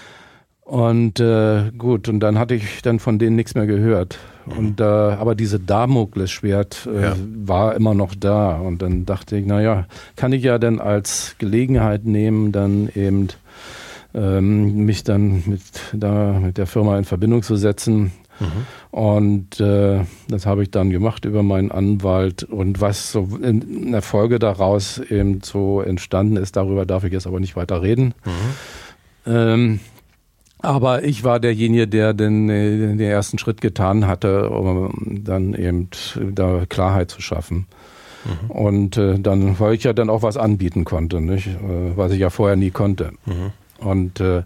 Und äh, gut, und dann hatte ich dann von denen nichts mehr gehört. Mhm. Und äh, aber diese Damoklesschwert äh, ja. war immer noch da. Und dann dachte ich, naja, kann ich ja dann als Gelegenheit nehmen, dann eben ähm, mich dann mit da mit der Firma in Verbindung zu setzen. Mhm. Und äh, das habe ich dann gemacht über meinen Anwalt. Und was so in der Folge daraus eben so entstanden ist, darüber darf ich jetzt aber nicht weiter reden. Mhm. Ähm, aber ich war derjenige, der den, den ersten Schritt getan hatte, um dann eben da Klarheit zu schaffen. Mhm. Und äh, dann, weil ich ja dann auch was anbieten konnte, nicht? Äh, was ich ja vorher nie konnte. Mhm. Und äh,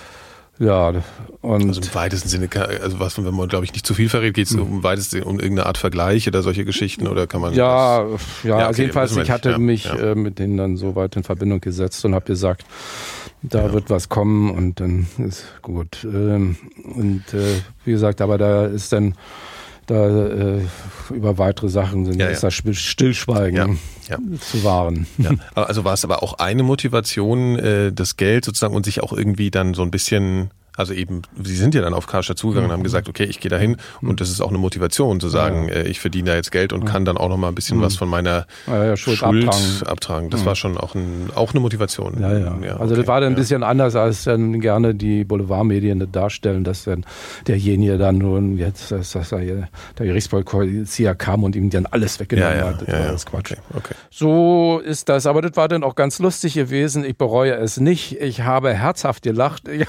ja, und also im weitesten Sinne, also was, wenn man, glaube ich, nicht zu viel verrät, geht es um im weitesten um irgendeine Art Vergleich oder solche Geschichten oder kann man ja, das, ja, ja, also okay, jedenfalls, ich hatte ja, mich ja. Äh, mit denen dann so weit in Verbindung gesetzt und habe gesagt, da ja. wird was kommen und dann ist gut. Ähm, und äh, wie gesagt, aber da ist dann da äh, über weitere Sachen sind, ja, ist ja. das Stillschweigen ja. Ja. zu wahren. Ja. Also war es aber auch eine Motivation, äh, das Geld sozusagen und sich auch irgendwie dann so ein bisschen, also eben, Sie sind ja dann auf Karstadt zugegangen und haben gesagt, okay, ich gehe da hin und das ist auch eine Motivation zu sagen, ja. äh, ich verdiene da jetzt Geld und kann dann auch noch mal ein bisschen mhm. was von meiner ja, ja, Schuld, Schuld abtragen. abtragen. Das ja. war schon auch, ein, auch eine Motivation. Ja, ja. ja also okay. das war dann ein bisschen anders, als dann gerne die Boulevardmedien darstellen, dass dann derjenige dann nun jetzt, dass, dass der Gerichtsvollzieher kam und ihm dann alles weggenommen ja, ja. hat. Das ja, war ja. das Quatsch. Okay. Okay. So ist das. Aber das war dann auch ganz lustig gewesen. Ich bereue es nicht. Ich habe herzhaft gelacht. Ja.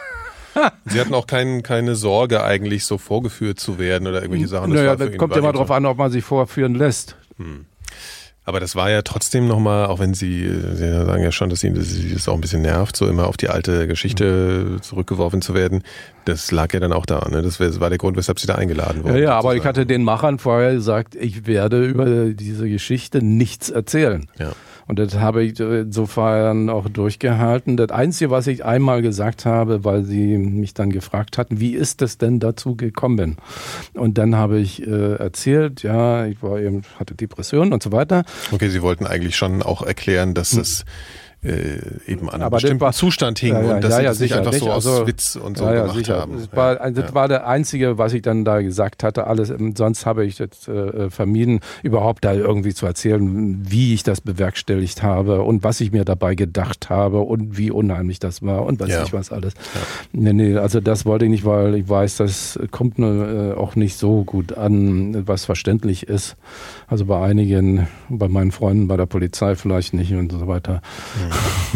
Sie hatten auch kein, keine Sorge eigentlich so vorgeführt zu werden oder irgendwelche Sachen. Das naja, das kommt ja mal drauf an, ob man sich vorführen lässt. Hm. Aber das war ja trotzdem nochmal, auch wenn Sie, Sie sagen ja schon, dass Ihnen das, das auch ein bisschen nervt, so immer auf die alte Geschichte zurückgeworfen zu werden. Das lag ja dann auch da, ne? Das war der Grund, weshalb Sie da eingeladen wurden. Ja, ja, aber ich hatte den Machern vorher gesagt, ich werde über diese Geschichte nichts erzählen. Ja. Und das habe ich insofern auch durchgehalten. Das Einzige, was ich einmal gesagt habe, weil sie mich dann gefragt hatten, wie ist es denn dazu gekommen? Und dann habe ich äh, erzählt, ja, ich war eben, hatte Depressionen und so weiter. Okay, Sie wollten eigentlich schon auch erklären, dass es äh, eben an einem aber bestimmten war, Zustand hing ja, ja, und dass ja, Sie das ja, nicht einfach nicht. so aus also, Witz und so ja, ja, gemacht sicher. haben. Das, war, also das ja. war der Einzige, was ich dann da gesagt hatte. Alles, sonst habe ich das äh, vermieden, überhaupt da irgendwie zu erzählen, wie ich das bewerkstelligt habe und was ich mir dabei gedacht habe und wie unheimlich das war und weiß ja. ich was alles. Ja. Nee, nee, also das wollte ich nicht, weil ich weiß, das kommt äh, auch nicht so gut an, was verständlich ist. Also bei einigen, bei meinen Freunden, bei der Polizei vielleicht nicht und so weiter. Mhm.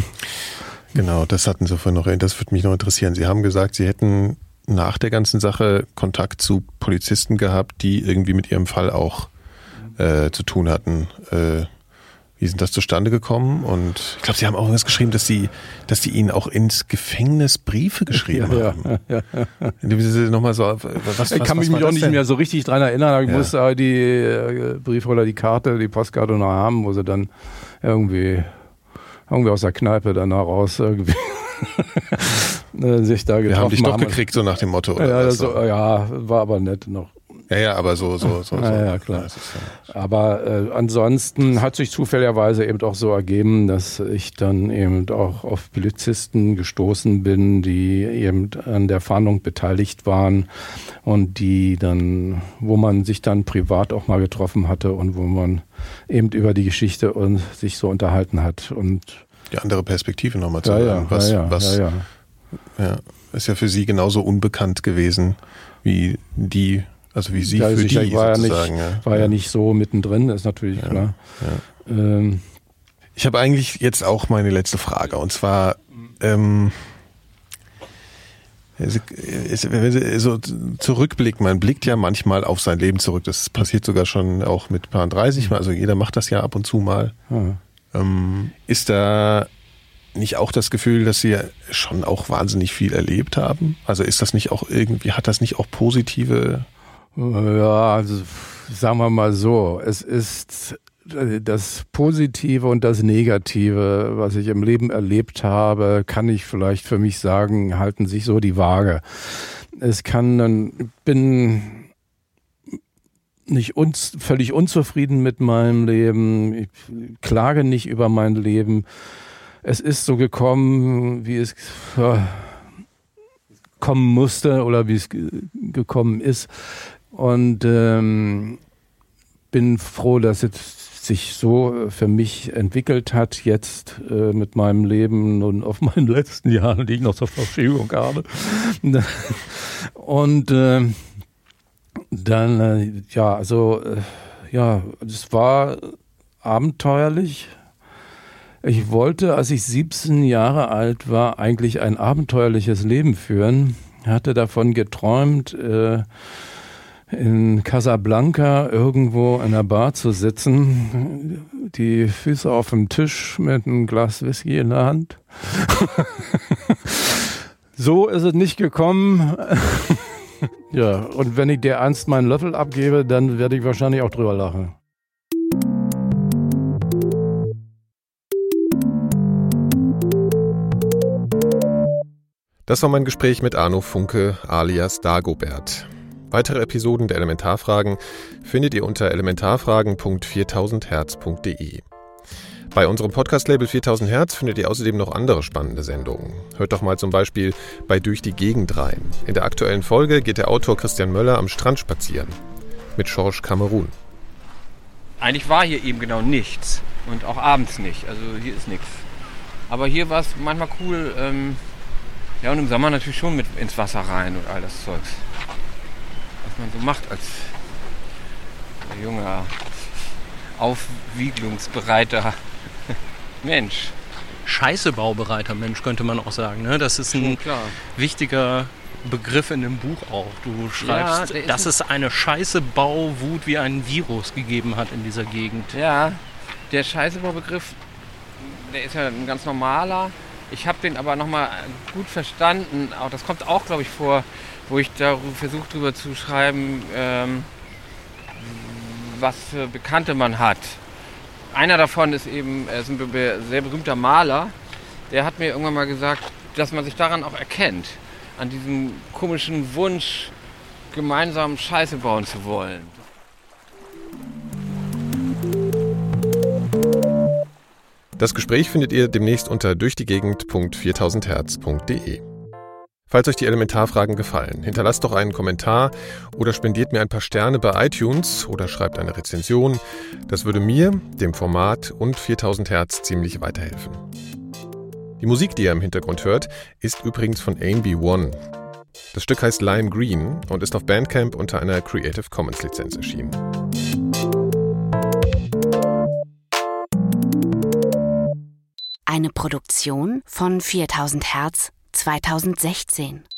Genau, das hatten Sie vorhin noch, das würde mich noch interessieren. Sie haben gesagt, Sie hätten nach der ganzen Sache Kontakt zu Polizisten gehabt, die irgendwie mit Ihrem Fall auch äh, zu tun hatten. Äh, wie sind das zustande gekommen? Und ich glaube, Sie haben auch irgendwas geschrieben, dass Sie, dass Sie Ihnen auch ins Gefängnis Briefe geschrieben ja, haben. Ja, ja, ja. Noch mal so, was, was, ich kann was mich auch nicht denn? mehr so richtig dran erinnern. Ich ja. muss äh, die äh, Briefe oder die Karte, die Postkarte noch haben, wo sie dann irgendwie irgendwie aus der Kneipe danach raus irgendwie sich da getroffen haben. Wir haben dich doch gekriegt, so nach dem Motto. Oder ja, das so, ja, war aber nett noch. Ja, ja, aber so, so, so. Ja, so. ja, klar. Ja, aber äh, ansonsten hat sich zufälligerweise eben auch so ergeben, dass ich dann eben auch auf Polizisten gestoßen bin, die eben an der Fahndung beteiligt waren und die dann, wo man sich dann privat auch mal getroffen hatte und wo man eben über die Geschichte und sich so unterhalten hat und die andere Perspektive nochmal zu ja, hören. Ja, was, ja, ja, was, ja, ja. ja, ist ja für Sie genauso unbekannt gewesen wie die. Also wie Sie ja, für sicher, die war sozusagen. Ja nicht, ja. war ja nicht so mittendrin, ist natürlich ja. klar. Ja. Ähm. Ich habe eigentlich jetzt auch meine letzte Frage. Und zwar, ähm, wenn Sie so zurückblicken, man blickt ja manchmal auf sein Leben zurück. Das passiert sogar schon auch mit Paar dreißig Mal. Also jeder macht das ja ab und zu mal. Ja. Ähm, ist da nicht auch das Gefühl, dass Sie schon auch wahnsinnig viel erlebt haben? Also ist das nicht auch irgendwie, hat das nicht auch positive... Ja, also sagen wir mal so, es ist das Positive und das Negative, was ich im Leben erlebt habe, kann ich vielleicht für mich sagen, halten sich so die Waage. Es kann dann, ich bin nicht uns, völlig unzufrieden mit meinem Leben, ich klage nicht über mein Leben. Es ist so gekommen, wie es ja, kommen musste oder wie es ge- gekommen ist. Und ähm, bin froh, dass es sich so für mich entwickelt hat, jetzt äh, mit meinem Leben und auf meinen letzten Jahren, die ich noch zur Verfügung habe. Und äh, Dann, äh, ja, also, äh, ja, es war abenteuerlich. Ich wollte, als ich siebzehn Jahre alt war, eigentlich ein abenteuerliches Leben führen. Hatte davon geträumt, äh, in Casablanca irgendwo in einer Bar zu sitzen, die Füße auf dem Tisch mit einem Glas Whisky in der Hand. So ist es nicht gekommen. Ja, und wenn ich dir ernst meinen Löffel abgebe, dann werde ich wahrscheinlich auch drüber lachen. Das war mein Gespräch mit Arno Funke alias Dagobert. Weitere Episoden der Elementarfragen findet ihr unter elementarfragen punkt viertausend hertz punkt de. Bei unserem Podcast-Label viertausend Hertz findet ihr außerdem noch andere spannende Sendungen. Hört doch mal zum Beispiel bei Durch die Gegend rein. In der aktuellen Folge geht der Autor Christian Möller am Strand spazieren. Mit Georges Kamerun. Eigentlich war hier eben genau nichts. Und auch abends nicht. Also hier ist nichts. Aber hier war es manchmal cool. Ähm, ja, und im Sommer natürlich schon mit ins Wasser rein und all das Zeugs. Was man so macht als junger, aufwiegelungsbereiter Mensch. Scheißebaubereiter Mensch, könnte man auch sagen. Ne? Das ist ein wichtiger Begriff in dem Buch auch. Du schreibst, ja, dass es eine Scheißebauwut wie ein Virus gegeben hat in dieser Gegend. Ja, der Scheißebaubegriff, der ist ja ein ganz normaler. Ich habe den aber nochmal gut verstanden. Auch das kommt auch, glaube ich, vor, wo ich da versuche drüber zu schreiben, ähm, was für Bekannte man hat. Einer davon ist eben ist ein sehr berühmter Maler. Der hat mir irgendwann mal gesagt, dass man sich daran auch erkennt. An diesem komischen Wunsch, gemeinsam Scheiße bauen zu wollen. Das Gespräch findet ihr demnächst unter durchdiegegend punkt viertausend hertz punkt de. Falls euch die Elementarfragen gefallen, hinterlasst doch einen Kommentar oder spendiert mir ein paar Sterne bei iTunes oder schreibt eine Rezension. Das würde mir, dem Format und viertausend Hertz ziemlich weiterhelfen. Die Musik, die ihr im Hintergrund hört, ist übrigens von A M B One. Das Stück heißt Lime Green und ist auf Bandcamp unter einer Creative Commons Lizenz erschienen. Eine Produktion von viertausend Hertz zweitausendsechzehn.